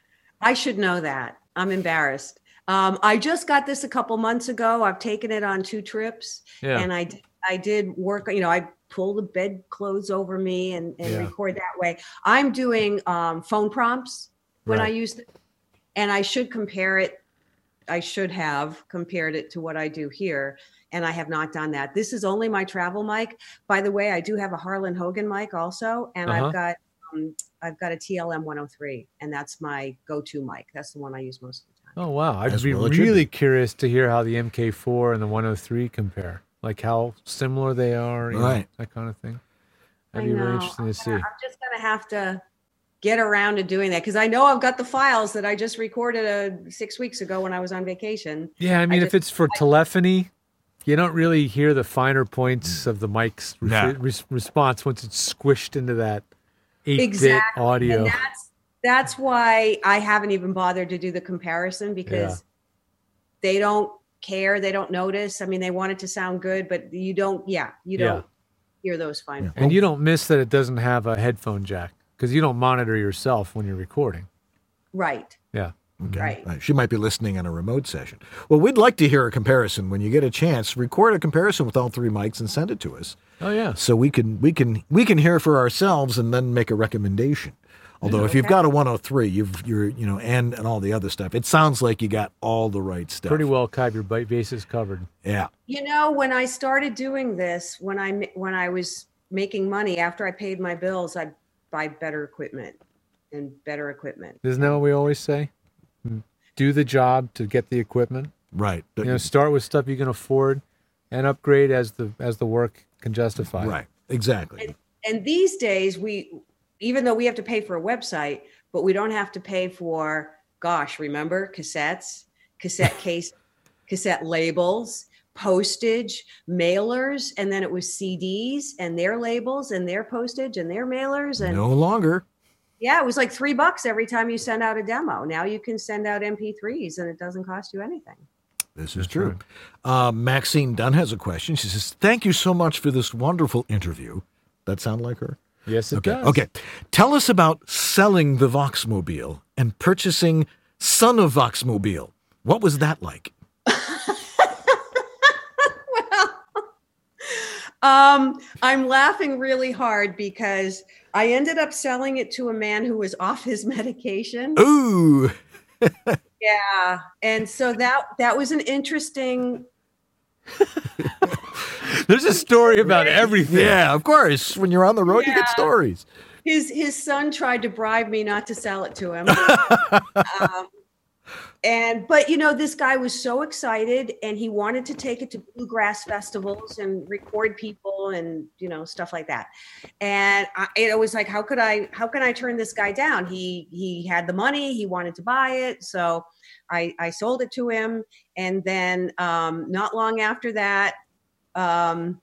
Speaker 13: I should know that. I'm embarrassed. Um, I just got this a couple months ago. I've taken it on two trips,
Speaker 2: yeah.
Speaker 13: and I I did work. You know, I pull the bed clothes over me and, and yeah. record that way. I'm doing um, phone prompts when right. I use it, and I should compare it. I should have compared it to what I do here, and I have not done that. This is only my travel mic. By the way, I do have a Harlan Hogan mic also, and uh-huh. I've got um, I've got a T L M one oh three, and that's my go-to mic. That's the one I use most of the time.
Speaker 2: Oh, wow. I'd
Speaker 1: As
Speaker 2: be
Speaker 1: well
Speaker 2: really
Speaker 1: be.
Speaker 2: curious to hear how the M K four and the one oh three compare, like how similar they are, you
Speaker 1: right.
Speaker 2: know, that kind of thing. That'd
Speaker 13: I
Speaker 2: be
Speaker 13: know.
Speaker 2: really interesting to
Speaker 13: I'm
Speaker 2: see.
Speaker 13: gonna, I'm just going to have to get around to doing that because I know I've got the files that I just recorded uh, six weeks ago when I was on vacation.
Speaker 2: Yeah, I mean,
Speaker 13: I
Speaker 2: if
Speaker 13: just,
Speaker 2: it's for
Speaker 13: I,
Speaker 2: telephony, you don't really hear the finer points of the mic's re-
Speaker 1: nah.
Speaker 2: re- response once it's squished into that eight-bit
Speaker 13: exactly.
Speaker 2: audio.
Speaker 13: And that's, that's why I haven't even bothered to do the comparison because yeah. they don't care. They don't notice. I mean, they want it to sound good, but you don't, yeah, you don't yeah. hear those fine
Speaker 2: yeah.
Speaker 13: points.
Speaker 2: And you don't miss that it doesn't have a headphone jack because you don't monitor yourself when you're recording.
Speaker 13: Right.
Speaker 2: Yeah.
Speaker 1: Okay.
Speaker 13: Right.
Speaker 1: Right. She might be listening on a remote session. Well, we'd like to hear a comparison. When you get a chance, record a comparison with all three mics and send it to us.
Speaker 2: Oh yeah.
Speaker 1: So we can we can we can hear for ourselves and then make a recommendation. Although
Speaker 2: yeah.
Speaker 1: if you've got a one oh three, you've you're you know and and all the other stuff, it sounds like you got all the right stuff.
Speaker 2: Pretty well have your bases covered.
Speaker 1: Yeah.
Speaker 13: You know, when I started doing this, when I when I was making money after I paid my bills, I'd buy better equipment and better equipment.
Speaker 2: Isn't that what we always say? Do the job to get the equipment.
Speaker 1: Right.
Speaker 2: You know, start with stuff you can afford, and upgrade as the as the work can justify.
Speaker 1: Right. Exactly.
Speaker 13: And, and these days, we, even though we have to pay for a website, but we don't have to pay for, gosh, remember cassettes, cassette case, cassette labels, postage, mailers, and then it was C Ds and their labels and their postage and their mailers. And
Speaker 1: no longer.
Speaker 13: Yeah, it was like three bucks every time you send out a demo. Now you can send out M P threes and it doesn't cost you anything.
Speaker 1: This is true. Uh, Maxine Dunn has a question. She says, thank you so much for this wonderful interview. That sound like her?
Speaker 2: Yes, it
Speaker 1: okay.
Speaker 2: does.
Speaker 1: Okay. Tell us about selling the Voxmobile and purchasing Son of Voxmobile. What was that like?
Speaker 13: Um, I'm laughing really hard because I ended up selling it to a man who was off his medication.
Speaker 1: Ooh.
Speaker 13: Yeah. And so that, that was an interesting
Speaker 2: There's a story about everything.
Speaker 1: Yeah, of course. When you're on the road, you get
Speaker 13: Yeah.
Speaker 1: stories.
Speaker 13: His his son tried to bribe me not to sell it to him. um, and but you know, this guy was so excited, and he wanted to take it to bluegrass festivals and record people and you know stuff like that. And I, it was like, how could I how can I turn this guy down? He he had the money, he wanted to buy it, so I I sold it to him. And then um, not long after that. Um,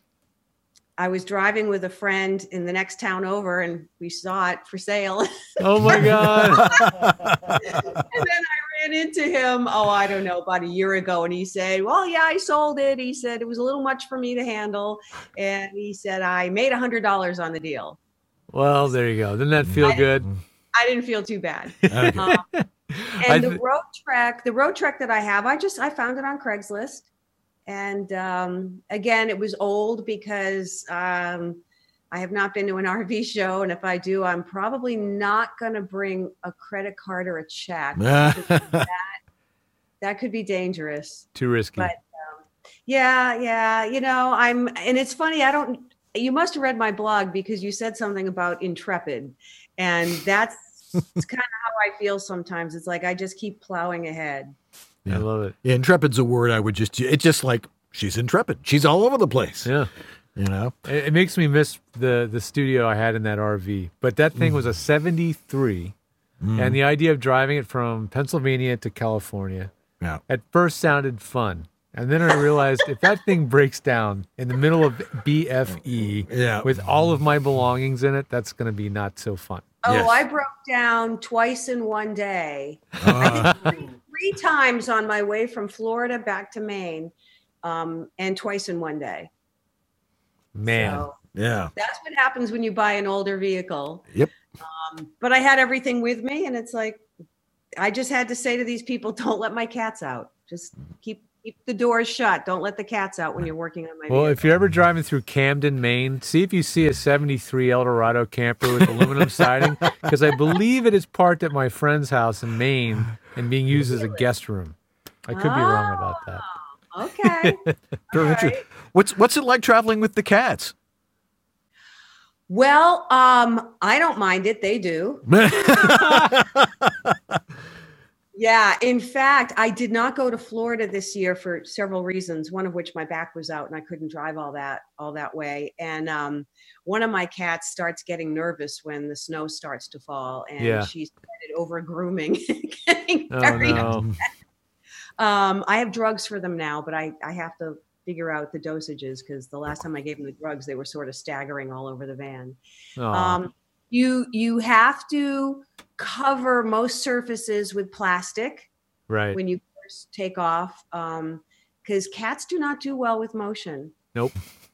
Speaker 13: I was driving with a friend in the next town over, and we saw it for sale.
Speaker 2: Oh my God.
Speaker 13: And then I ran into him, oh, I don't know, about a year ago. And he said, well, yeah, I sold it. He said, it was a little much for me to handle. And he said, I made a hundred dollars on the deal.
Speaker 2: Well, there you go. Didn't that feel
Speaker 13: I-
Speaker 2: good?
Speaker 13: I didn't feel too bad.
Speaker 2: Okay.
Speaker 13: Um,
Speaker 2: I
Speaker 13: and the
Speaker 2: th-
Speaker 13: road trek, the road trek that I have, I just, I found it on Craigslist. And um, again, it was old because um, I have not been to an R V show. And if I do, I'm probably not going to bring a credit card or a check. that, that could be dangerous.
Speaker 2: Too risky.
Speaker 13: But um, yeah, yeah. You know, I'm, and it's funny. I don't, you must have read my blog because you said something about intrepid. And that's kind of how I feel sometimes. It's like I just keep plowing ahead.
Speaker 2: I love it.
Speaker 1: Yeah, intrepid's a word I would just, it's just like, she's intrepid. She's all over the place.
Speaker 2: Yeah.
Speaker 1: You know?
Speaker 2: It, it makes me miss the the studio I had in that R V. But that thing
Speaker 1: Mm.
Speaker 2: was a seventy-three.
Speaker 1: Mm.
Speaker 2: And the idea of driving it from Pennsylvania to California
Speaker 1: yeah.
Speaker 2: at first sounded fun. And then I realized if that thing breaks down in the middle of B F E
Speaker 1: Yeah.
Speaker 2: with all of my belongings in it, that's going to be not so fun.
Speaker 13: Oh, I broke down twice in one day.
Speaker 1: Uh,
Speaker 13: I did three, three times on my way from Florida back to Maine, um, and twice in one day.
Speaker 2: Man.
Speaker 13: So
Speaker 1: yeah.
Speaker 13: that's what happens when you buy an older vehicle.
Speaker 1: Yep.
Speaker 13: Um, but I had everything with me, and it's like I just had to say to these people, "Don't let my cats out. Just keep keep the doors shut. Don't let the cats out when you're working on my
Speaker 2: Well,
Speaker 13: vehicle."
Speaker 2: if you're ever driving through Camden, Maine, see if you see a seventy-three Eldorado camper with aluminum siding, because I believe it is parked at my friend's house in Maine and being used as a guest room. I could be wrong about that.
Speaker 13: Okay.
Speaker 1: Very interesting. What's, what's it like traveling with the cats?
Speaker 13: Well, um, I don't mind it. They do. Yeah. In fact, I did not go to Florida this year for several reasons. One of which my back was out and I couldn't drive all that all that way. And um, one of my cats starts getting nervous when the snow starts to fall, and
Speaker 2: Yeah.
Speaker 13: she's started over grooming. getting
Speaker 2: Oh,
Speaker 13: very
Speaker 2: no.
Speaker 13: upset. Um, I have drugs for them now, but I, I have to figure out the dosages because the last time I gave them the drugs, they were sort of staggering all over the van.
Speaker 2: Aw.
Speaker 13: Um, you you have to cover most surfaces with plastic
Speaker 2: Right.
Speaker 13: when you first take off, because cats do not do well with motion.
Speaker 2: Nope.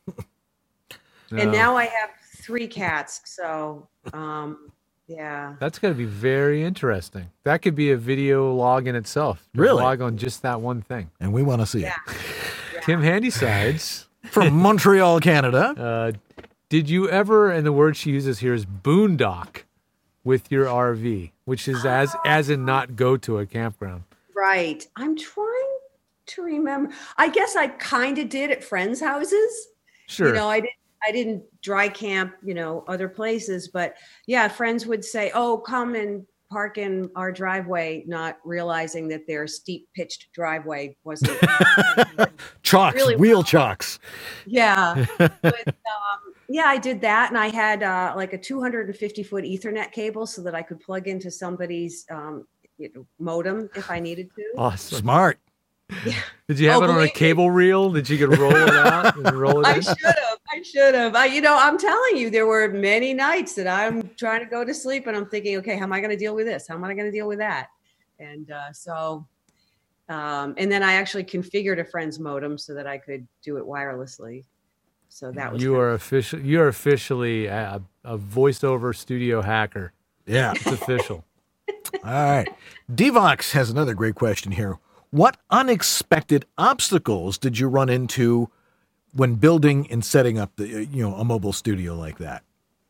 Speaker 13: And
Speaker 2: No.
Speaker 13: now I have three cats, so um, yeah.
Speaker 2: That's going to be very interesting. That could be a video log in itself. A
Speaker 1: Really?
Speaker 2: log on just that one thing.
Speaker 1: And we want to see
Speaker 13: Yeah.
Speaker 1: it.
Speaker 2: Tim Handysides.
Speaker 1: From Montreal, Canada.
Speaker 2: Uh, did you ever, and the word she uses here is boondock with your R V, which is as as in not go to a campground.
Speaker 13: Right. I'm trying to remember. I guess I kind of did at friends' houses.
Speaker 2: Sure.
Speaker 13: You know, I didn't I didn't dry camp, you know, other places, but yeah, friends would say, "Oh, come and park in our driveway," not realizing that their steep pitched driveway wasn't
Speaker 1: Chocks,
Speaker 13: Really
Speaker 1: wheel
Speaker 13: well.
Speaker 1: chocks.
Speaker 13: Yeah. But, um, yeah, I did that. And I had uh, like a two hundred fifty foot Ethernet cable so that I could plug into somebody's um, you know, modem if I needed to.
Speaker 2: Awesome.
Speaker 1: Smart.
Speaker 2: Did you have
Speaker 13: Oh,
Speaker 2: it on a
Speaker 13: believe me.
Speaker 2: cable reel that you could roll it out and roll it
Speaker 13: I
Speaker 2: in?
Speaker 13: should have. I should have. I, you know, I'm telling you, there were many nights that I'm trying to go to sleep and I'm thinking, okay, how am I going to deal with this? How am I going to deal with that? And uh, so, um, and then I actually configured a friend's modem so that I could do it wirelessly. So that was
Speaker 2: You are official. You are officially a, a voiceover studio hacker.
Speaker 1: Yeah.
Speaker 2: It's official.
Speaker 1: All right. Devox has another great question here. What unexpected obstacles did you run into when building and setting up the, uh, you know, a mobile studio like that?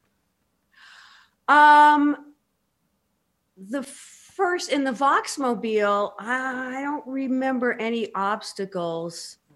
Speaker 13: Um, the first in the Voxmobile, I don't remember any obstacles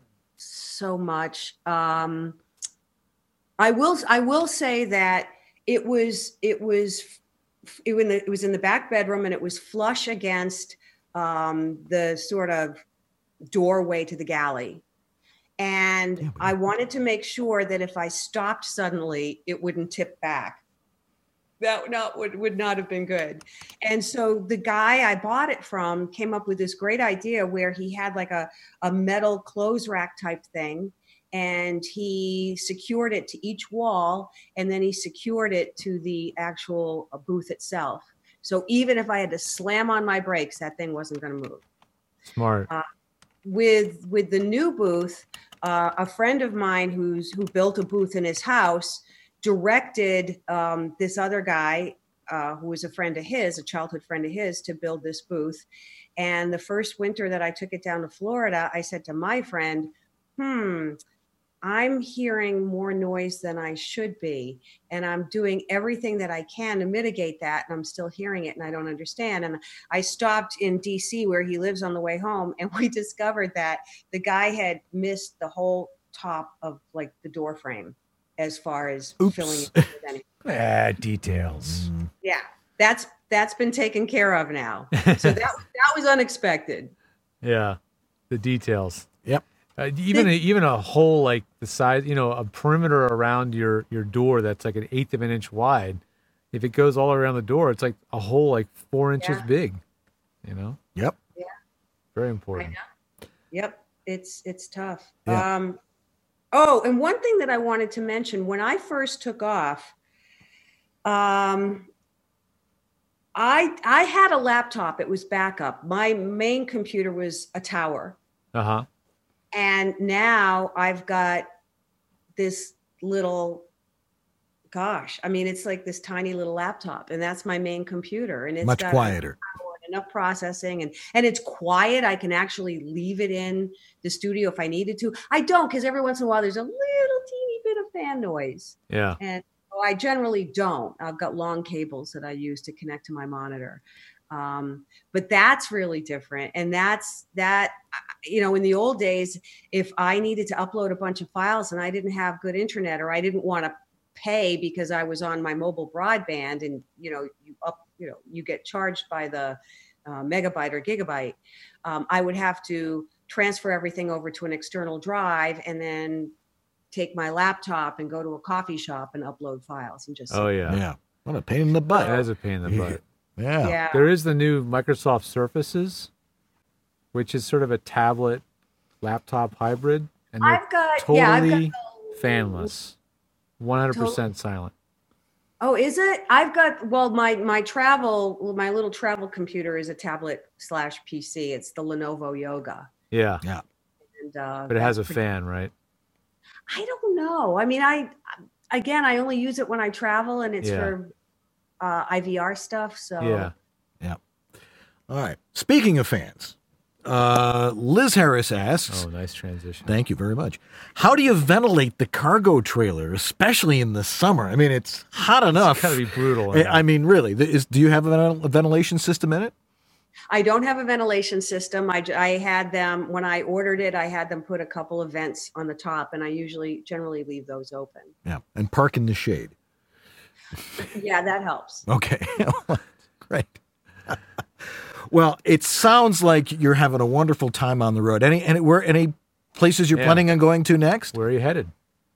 Speaker 13: so much. Um, I will I will say that it was it was it, when it was in the back bedroom, and it was flush against um, the sort of doorway to the galley. And yeah, I wanted to make sure that if I stopped suddenly, it wouldn't tip back. That not would, would not have been good. And so the guy I bought it from came up with this great idea where he had like a, a metal clothes rack type thing, and he secured it to each wall, and then he secured it to the actual booth itself. So even if I had to slam on my brakes, that thing wasn't going to move.
Speaker 2: Smart.
Speaker 13: Uh, with with the new booth, uh, a friend of mine who's who built a booth in his house directed um, this other guy uh, who was a friend of his, a childhood friend of his, to build this booth. And the first winter that I took it down to Florida, I said to my friend, hmm, I'm hearing more noise than I should be. And I'm doing everything that I can to mitigate that. And I'm still hearing it and I don't understand. And I stopped in D C where he lives on the way home. And we discovered that the guy had missed the whole top of like the door frame as far as
Speaker 1: Oops.
Speaker 13: filling it with anything.
Speaker 2: Ah, details.
Speaker 13: Yeah, that's that's been taken care of now. So that, that was unexpected.
Speaker 2: Yeah, the details.
Speaker 1: Yep.
Speaker 2: Uh, even a, even a hole like the size, you know, a perimeter around your, your door that's like an eighth of an inch wide. If it goes all around the door, it's like a hole like four inches
Speaker 13: Yeah.
Speaker 2: big. You know.
Speaker 1: Yep.
Speaker 13: Yeah.
Speaker 2: Very important.
Speaker 13: Yep. It's it's tough.
Speaker 1: Yeah.
Speaker 13: Um, oh, and one thing that I wanted to mention, when I first took off, um, I I had a laptop. It was backup. My main computer was a tower.
Speaker 2: Uh huh.
Speaker 13: And now I've got this little, gosh, I mean, it's like this tiny little laptop, and that's my main computer. And it's
Speaker 1: Much
Speaker 13: got
Speaker 1: quieter.
Speaker 13: enough processing, and and it's quiet. I can actually leave it in the studio if I needed to. I don't, because every once in a while there's a little teeny bit of fan noise.
Speaker 2: Yeah.
Speaker 13: And so I generally don't. I've got long cables that I use to connect to my monitor. Um, but that's really different. And that's that, you know, in the old days, if I needed to upload a bunch of files and I didn't have good internet, or I didn't want to pay because I was on my mobile broadband, and, you know, you up, you know, you get charged by the uh, megabyte or gigabyte. Um, I would have to transfer everything over to an external drive and then take my laptop and go to a coffee shop and upload files and just,
Speaker 2: Oh yeah.
Speaker 1: Yeah. What a pain in the butt.
Speaker 2: That is a pain in the butt.
Speaker 1: Yeah.
Speaker 13: Yeah.
Speaker 2: There is the new Microsoft Surfaces, which is sort of a tablet laptop hybrid, and they're
Speaker 13: I've got,
Speaker 2: totally
Speaker 13: yeah, I've got,
Speaker 2: fanless, one hundred percent silent.
Speaker 13: oh, is it? I've got, well, my, my travel, my little travel computer is a tablet slash P C. It's the Lenovo Yoga.
Speaker 2: Yeah.
Speaker 1: Yeah.
Speaker 13: And, uh,
Speaker 2: But it has a
Speaker 13: that's pretty-
Speaker 2: fan, right?
Speaker 13: I don't know. I mean, I, again, I only use it when I travel, and it's
Speaker 2: Yeah.
Speaker 13: for uh, I V R stuff. So
Speaker 2: Yeah.
Speaker 1: Yeah. All right. Speaking of fans, uh, Liz Harris asks,
Speaker 2: Oh, nice transition.
Speaker 1: thank you very much. How do you ventilate the cargo trailer, especially in the summer? I mean, it's hot enough.
Speaker 2: It's gotta be brutal. in
Speaker 1: I I
Speaker 2: there.
Speaker 1: mean, really, th- is, do you have a, ven- a ventilation system in it?
Speaker 13: I don't have a ventilation system. I, j- I had them, when I ordered it, I had them put a couple of vents on the top, and I usually generally leave those open.
Speaker 1: Yeah. And park in the shade.
Speaker 13: Yeah, that helps.
Speaker 1: Okay. Great. Well, it sounds like you're having a wonderful time on the road. Any any where any places you're
Speaker 2: Yeah.
Speaker 1: planning on going to next?
Speaker 2: Where are you headed?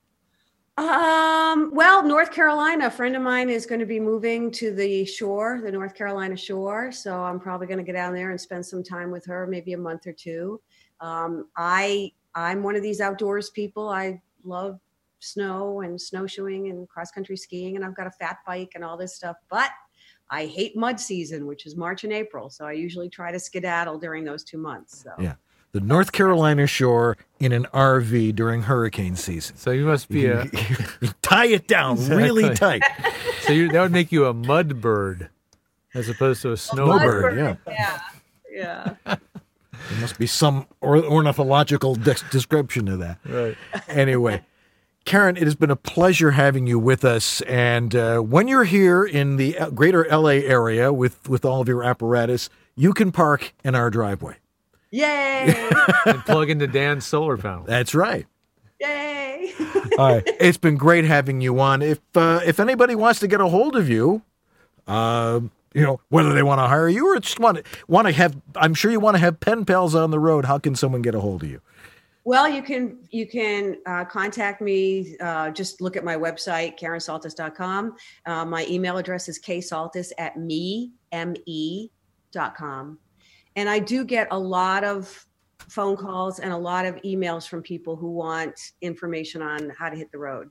Speaker 13: Um, well, North Carolina, a friend of mine is going to be moving to the shore, the North Carolina shore. So I'm probably going to get down there and spend some time with her, maybe a month or two. Um, I, I'm one of these outdoors people. I love snow and snowshoeing and cross country skiing, and I've got a fat bike and all this stuff, but I hate mud season, which is March and April. So I usually try to skedaddle during those two months. So
Speaker 1: Yeah. The North Carolina shore in an R V during hurricane season.
Speaker 2: So you must be a
Speaker 1: tie it down really
Speaker 2: Exactly.
Speaker 1: tight.
Speaker 2: So you, that would make you a mud bird as opposed to a snowbird.
Speaker 1: Snowbird, yeah.
Speaker 13: Yeah. Yeah.
Speaker 1: There must be some or- ornithological de- description to that.
Speaker 2: Right.
Speaker 1: Anyway, Karen, it has been a pleasure having you with us. And uh, when you're here in the greater L A area with, with all of your apparatus, you can park in our driveway.
Speaker 13: Yay!
Speaker 2: And plug into Dan's solar panel.
Speaker 1: That's right.
Speaker 13: Yay!
Speaker 1: All right. It's been great having you on. If uh, if anybody wants to get a hold of you, uh, you know, whether they want to hire you or just want to want to have, I'm sure you want to have pen pals on the road. How can someone get a hold of you?
Speaker 13: Well, you can you can uh, contact me. Uh, just look at my website, karen saltis dot com. Uh, my email address is ksaltis at me m e dot com. And I do get a lot of phone calls and a lot of emails from people who want information on how to hit the road.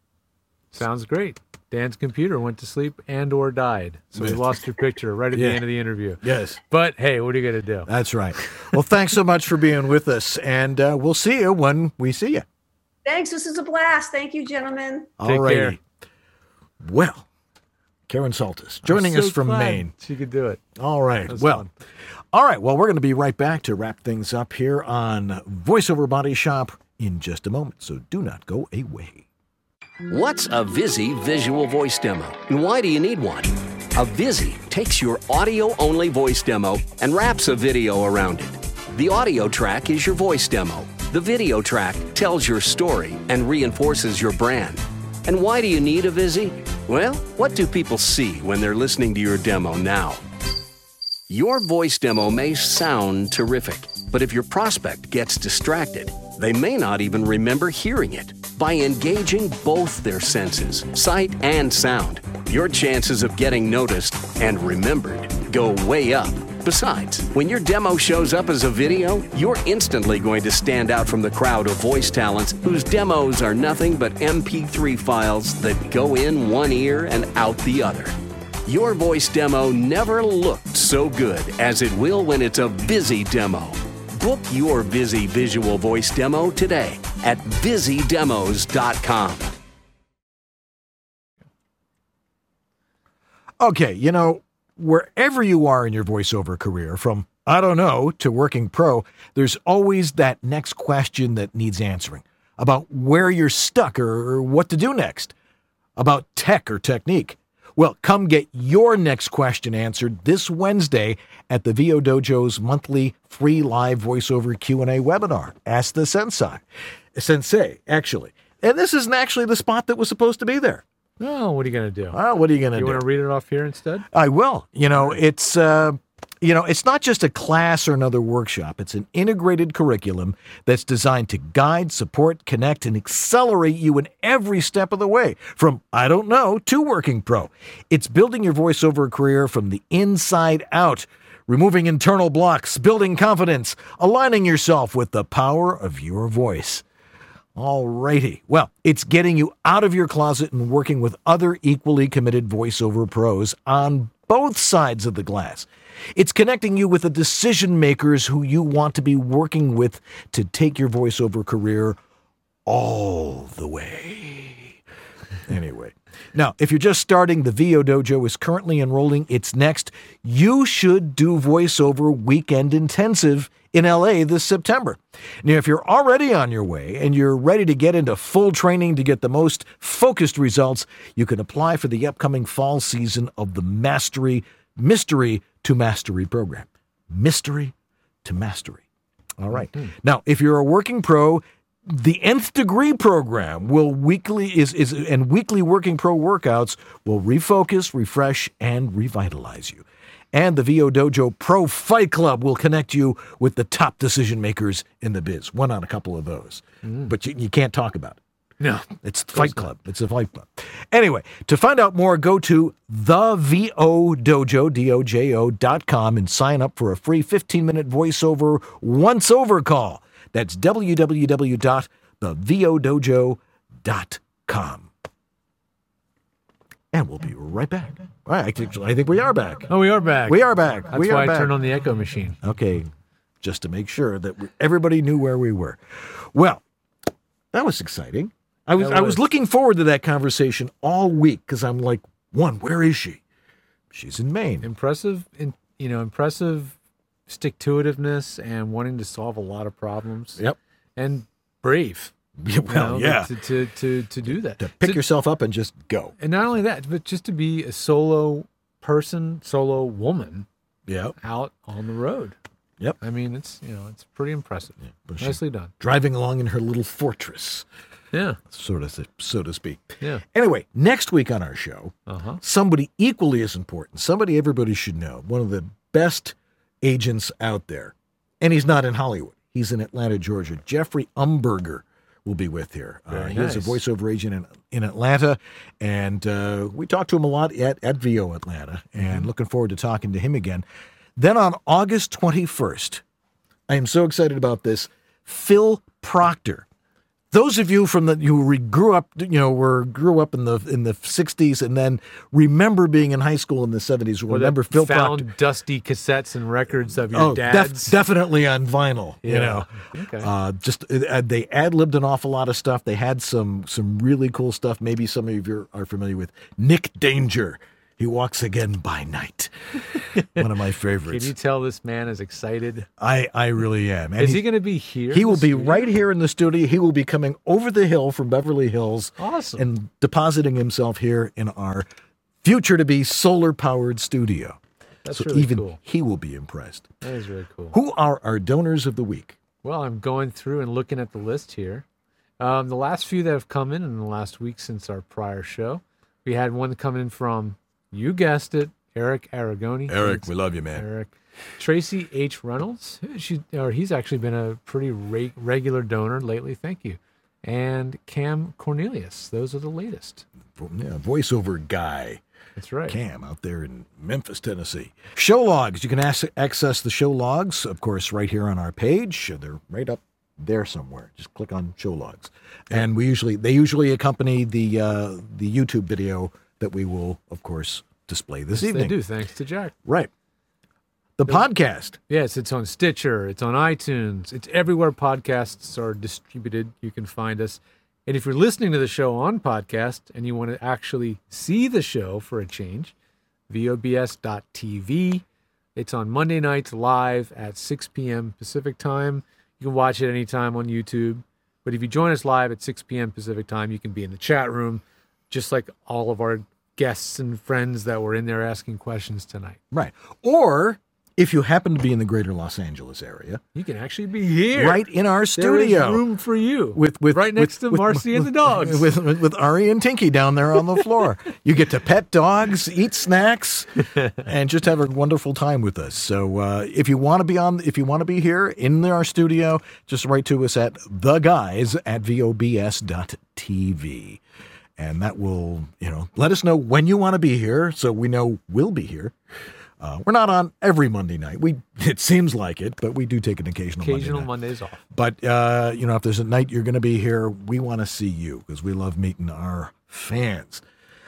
Speaker 2: Sounds great. Dan's computer went to sleep and or died. So we lost your picture right at
Speaker 1: Yeah.
Speaker 2: the end of the interview.
Speaker 1: Yes.
Speaker 2: But hey, what are you going to do?
Speaker 1: That's right. Well, thanks so much for being with us, and uh, we'll see you when we see you.
Speaker 13: Thanks. This is a blast. Thank you, gentlemen.
Speaker 1: All righty. Well, Karen Saltis joining
Speaker 2: I'm so
Speaker 1: us from
Speaker 2: glad
Speaker 1: Maine.
Speaker 2: She could do it.
Speaker 1: All right.
Speaker 2: That was
Speaker 1: Well,
Speaker 2: fun.
Speaker 1: all right. Well, we're going to be right back to wrap things up here on VoiceOver Body Shop in just a moment. So do not go away.
Speaker 6: What's a Visi visual voice demo, and why do you need one? A Visi takes your audio-only voice demo and wraps a video around it. The audio track is your voice demo. The video track tells your story and reinforces your brand. And why do you need a Visi? Well, what do people see when they're listening to your demo now? Your voice demo may sound terrific, but if your prospect gets distracted, they may not even remember hearing it. By engaging both their senses, sight and sound, your chances of getting noticed and remembered go way up. Besides, when your demo shows up as a video, you're instantly going to stand out from the crowd of voice talents whose demos are nothing but M P three files that go in one ear and out the other. Your voice demo never looked so good as it will when it's a Visi demo. Book your Visi visual voice demo today at visi demos dot com.
Speaker 1: Okay, you know, wherever you are in your voiceover career, from I don't know to working pro, there's always that next question that needs answering about where you're stuck or what to do next, about tech or technique. Well, come get your next question answered this Wednesday at the V O Dojo's monthly free live voiceover Q and A webinar. Ask the Sensei. Sensei, actually. And this isn't actually the spot that was supposed to be there.
Speaker 2: Oh, what are you going to do?
Speaker 1: Oh, what are you going to do?
Speaker 2: You want to read it off here instead?
Speaker 1: I will. You know, it's uh, you know, it's not just a class or another workshop. It's an integrated curriculum that's designed to guide, support, connect, and accelerate you in every step of the way, from I don't know to working pro. It's building your voiceover career from the inside out, removing internal blocks, building confidence, aligning yourself with the power of your voice. All righty. Well, it's getting you out of your closet and working with other equally committed voiceover pros on both sides of the glass. It's connecting you with the decision makers who you want to be working with to take your voiceover career all the way. Anyway, now, if you're just starting, the V O Dojo is currently enrolling its next You Should Do Voiceover Weekend Intensive in L A this September. Now, if you're already on your way and you're ready to get into full training to get the most focused results, you can apply for the upcoming fall season of the Mastery Mystery to Mastery program. Mystery to Mastery. All right. Mm-hmm. Now, if you're a working pro, the nth degree program will weekly is is and weekly working pro workouts will refocus, refresh, and revitalize you. And the V O Dojo Pro Fight Club will connect you with the top decision makers in the biz. One on a couple of those, mm. but you, you can't talk about it.
Speaker 2: No,
Speaker 1: it's Fight Club. It's a Fight Club. Anyway, to find out more, go to the V O Dojo, D O J O dot com and sign up for a free fifteen minute voiceover once over call. That's w w w dot the v o dojo dot com. And we'll be right back. All right, actually, I think we are back.
Speaker 2: Oh, we are back.
Speaker 1: We are back.
Speaker 2: That's
Speaker 1: we
Speaker 2: why
Speaker 1: are
Speaker 2: I
Speaker 1: back.
Speaker 2: turned on the echo machine.
Speaker 1: Okay, just to make sure that we, everybody knew where we were. Well, that was exciting. I was,
Speaker 2: That
Speaker 1: I was
Speaker 2: was.
Speaker 1: looking forward to that conversation all week because I'm like, one, where is she? She's in Maine.
Speaker 2: Impressive, in, you know, impressive stick-to-itiveness and wanting to solve a lot of problems.
Speaker 1: Yep.
Speaker 2: And brave.
Speaker 1: Yeah,
Speaker 2: you
Speaker 1: well,
Speaker 2: know,
Speaker 1: yeah.
Speaker 2: To, to, to, to do that.
Speaker 1: To pick
Speaker 2: To-
Speaker 1: yourself up and just go.
Speaker 2: And not only that, but just to be a solo person, solo woman
Speaker 1: Yeah.
Speaker 2: out on the road.
Speaker 1: Yep.
Speaker 2: I mean, it's you know, it's pretty impressive.
Speaker 1: But she's
Speaker 2: Nicely done.
Speaker 1: Driving along in her little fortress.
Speaker 2: Yeah.
Speaker 1: Sort of, so to speak.
Speaker 2: Yeah.
Speaker 1: Anyway, next week on our show,
Speaker 2: Uh-huh.
Speaker 1: somebody equally as important, somebody everybody should know, one of the best agents out there. And he's not in Hollywood. He's in Atlanta, Georgia. Jeffrey Umberger will be with here. Uh,
Speaker 2: Very
Speaker 1: he's a
Speaker 2: nice.
Speaker 1: voiceover agent in, in Atlanta, and uh, we talked to him a lot at, at V O Atlanta, and
Speaker 2: Mm-hmm.
Speaker 1: looking forward to talking to him again. Then on August twenty-first, I am so excited about this, Phil Proctor. Those of you from the who re- grew up, you know, were grew up in the in the sixties and then remember being in high school in the seventies. Will
Speaker 2: Or
Speaker 1: remember
Speaker 2: that
Speaker 1: Phil
Speaker 2: found
Speaker 1: Proctor.
Speaker 2: dusty cassettes and records of your
Speaker 1: Oh,
Speaker 2: dad's.
Speaker 1: def- definitely on vinyl. You
Speaker 2: Yeah.
Speaker 1: know,
Speaker 2: Okay.
Speaker 1: uh, just uh, they ad libbed an awful lot of stuff. They had some some really cool stuff. Maybe some of you are familiar with Nick Danger. He Walks Again by Night. One of my favorites.
Speaker 2: Can you tell this man is excited?
Speaker 1: I, I really am. And
Speaker 2: Is
Speaker 1: he-
Speaker 2: he going to be here?
Speaker 1: He
Speaker 2: in
Speaker 1: will
Speaker 2: the
Speaker 1: be
Speaker 2: studio?
Speaker 1: right here in the studio. He will be coming over the hill from Beverly Hills.
Speaker 2: Awesome.
Speaker 1: And depositing himself here in our future to be solar powered studio.
Speaker 2: That's
Speaker 1: so
Speaker 2: really
Speaker 1: even
Speaker 2: cool.
Speaker 1: he will be impressed.
Speaker 2: That is really cool.
Speaker 1: Who are our donors of the week?
Speaker 2: Well, I'm going through and looking at the list here. Um, the last few that have come in in the last week since our prior show, we had one coming in from, you guessed it, Eric Aragoni.
Speaker 1: Eric, we love you, man.
Speaker 2: Eric. Tracy H. Reynolds. She, or he's actually been a pretty re- regular donor lately. Thank you. And Cam Cornelius. Those are the latest.
Speaker 1: Yeah, voiceover guy.
Speaker 2: That's right.
Speaker 1: Cam out there in Memphis, Tennessee. Show logs. You can ac- access the show logs, of course, right here on our page. They're right up there somewhere. Just click on show logs. And we usually they usually accompany the uh, the YouTube video that we will, of course, display this
Speaker 2: Yes,
Speaker 1: evening.
Speaker 2: They do, thanks to Jack.
Speaker 1: Right. The podcast.
Speaker 2: Yes, it's on Stitcher. It's on iTunes. It's everywhere podcasts are distributed. You can find us. And if you're listening to the show on podcast and you want to actually see the show for a change, V O B S dot T V. It's on Monday nights live at six p.m. Pacific time. You can watch it anytime on YouTube. But if you join us live at six p.m. Pacific time, you can be in the chat room, just like all of our guests and friends that were in there asking questions tonight.
Speaker 1: Right. Or if you happen to be in the greater Los Angeles area,
Speaker 2: You can actually be here.
Speaker 1: right in our
Speaker 2: There
Speaker 1: studio.
Speaker 2: is room for you.
Speaker 1: With, with
Speaker 2: right next
Speaker 1: with-
Speaker 2: to
Speaker 1: with-
Speaker 2: Marcy and the
Speaker 1: with-
Speaker 2: dogs.
Speaker 1: With, with, with Ari and Tinky down there on the floor. You get to pet dogs, eat snacks, and just have a wonderful time with us. So uh, if you want to be on, if you want to be here in our studio, just write to us at the guys at V O B S dot T V. And that will, you know, let us know when you want to be here so we know we'll be here. Uh, we're not on every Monday night. We It seems like it, but we do take an occasional,
Speaker 2: Occasional
Speaker 1: Monday night.
Speaker 2: Mondays off.
Speaker 1: But, uh, you know, if there's a night you're going to be here, we want to see you because we love meeting our fans.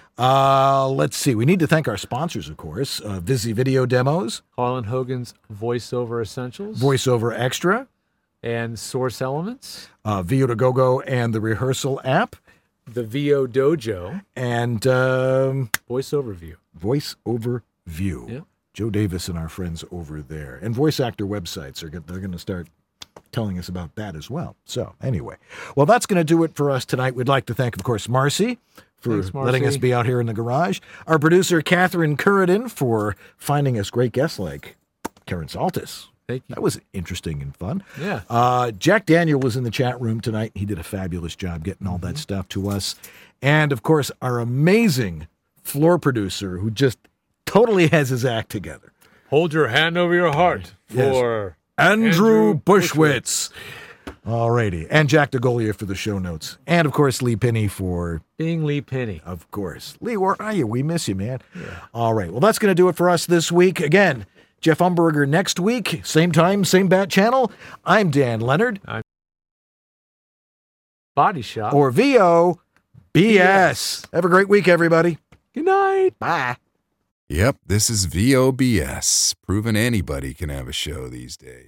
Speaker 1: Uh, let's see. We need to thank our sponsors, of course. Uh, Vizzy Video Demos,
Speaker 2: Harlan Hogan's Voiceover Essentials.
Speaker 1: VoiceOver Extra,
Speaker 2: And Source Elements.
Speaker 1: uh, V O to Go Go and the Rehearsal app,
Speaker 2: The V O Dojo.
Speaker 1: and um,
Speaker 2: VoiceOver View.
Speaker 1: VoiceOver View.
Speaker 2: Yeah.
Speaker 1: Joe Davis and our friends over there. And voice actor websites, are they're going to start telling us about that as well. So anyway, well, that's going to do it for us tonight. We'd like to thank, of course, Marcy for
Speaker 2: Thanks, Marcy.
Speaker 1: letting us be out here in the garage. Our producer, Catherine Curridin, for finding us great guests like Karen Saltis.
Speaker 2: Thank you.
Speaker 1: That was interesting and fun.
Speaker 2: Yeah.
Speaker 1: Uh, Jack Daniel was in the chat room tonight. He did a fabulous job getting all
Speaker 2: Mm-hmm.
Speaker 1: that stuff to us. And, of course, our amazing floor producer who just totally has his act together.
Speaker 2: Hold your hand over your heart
Speaker 1: Yes.
Speaker 2: for
Speaker 1: Andrew,
Speaker 2: Andrew
Speaker 1: Bushwitz. All righty. And Jack DeGolia for the show notes. And, of course, Lee Penny for...
Speaker 2: Being Lee Penny.
Speaker 1: Of course. Lee, where are you? We miss you, man. All right. Well, that's going to do it for us this week. Again, Jeff Umberger next week. Same time, same bat channel. I'm Dan Leonard.
Speaker 2: I'm Body Shop.
Speaker 1: Or V O B S. Have a great week, everybody.
Speaker 2: Good night.
Speaker 1: Bye.
Speaker 10: Yep, this is V O B S, proving anybody can have a show these days.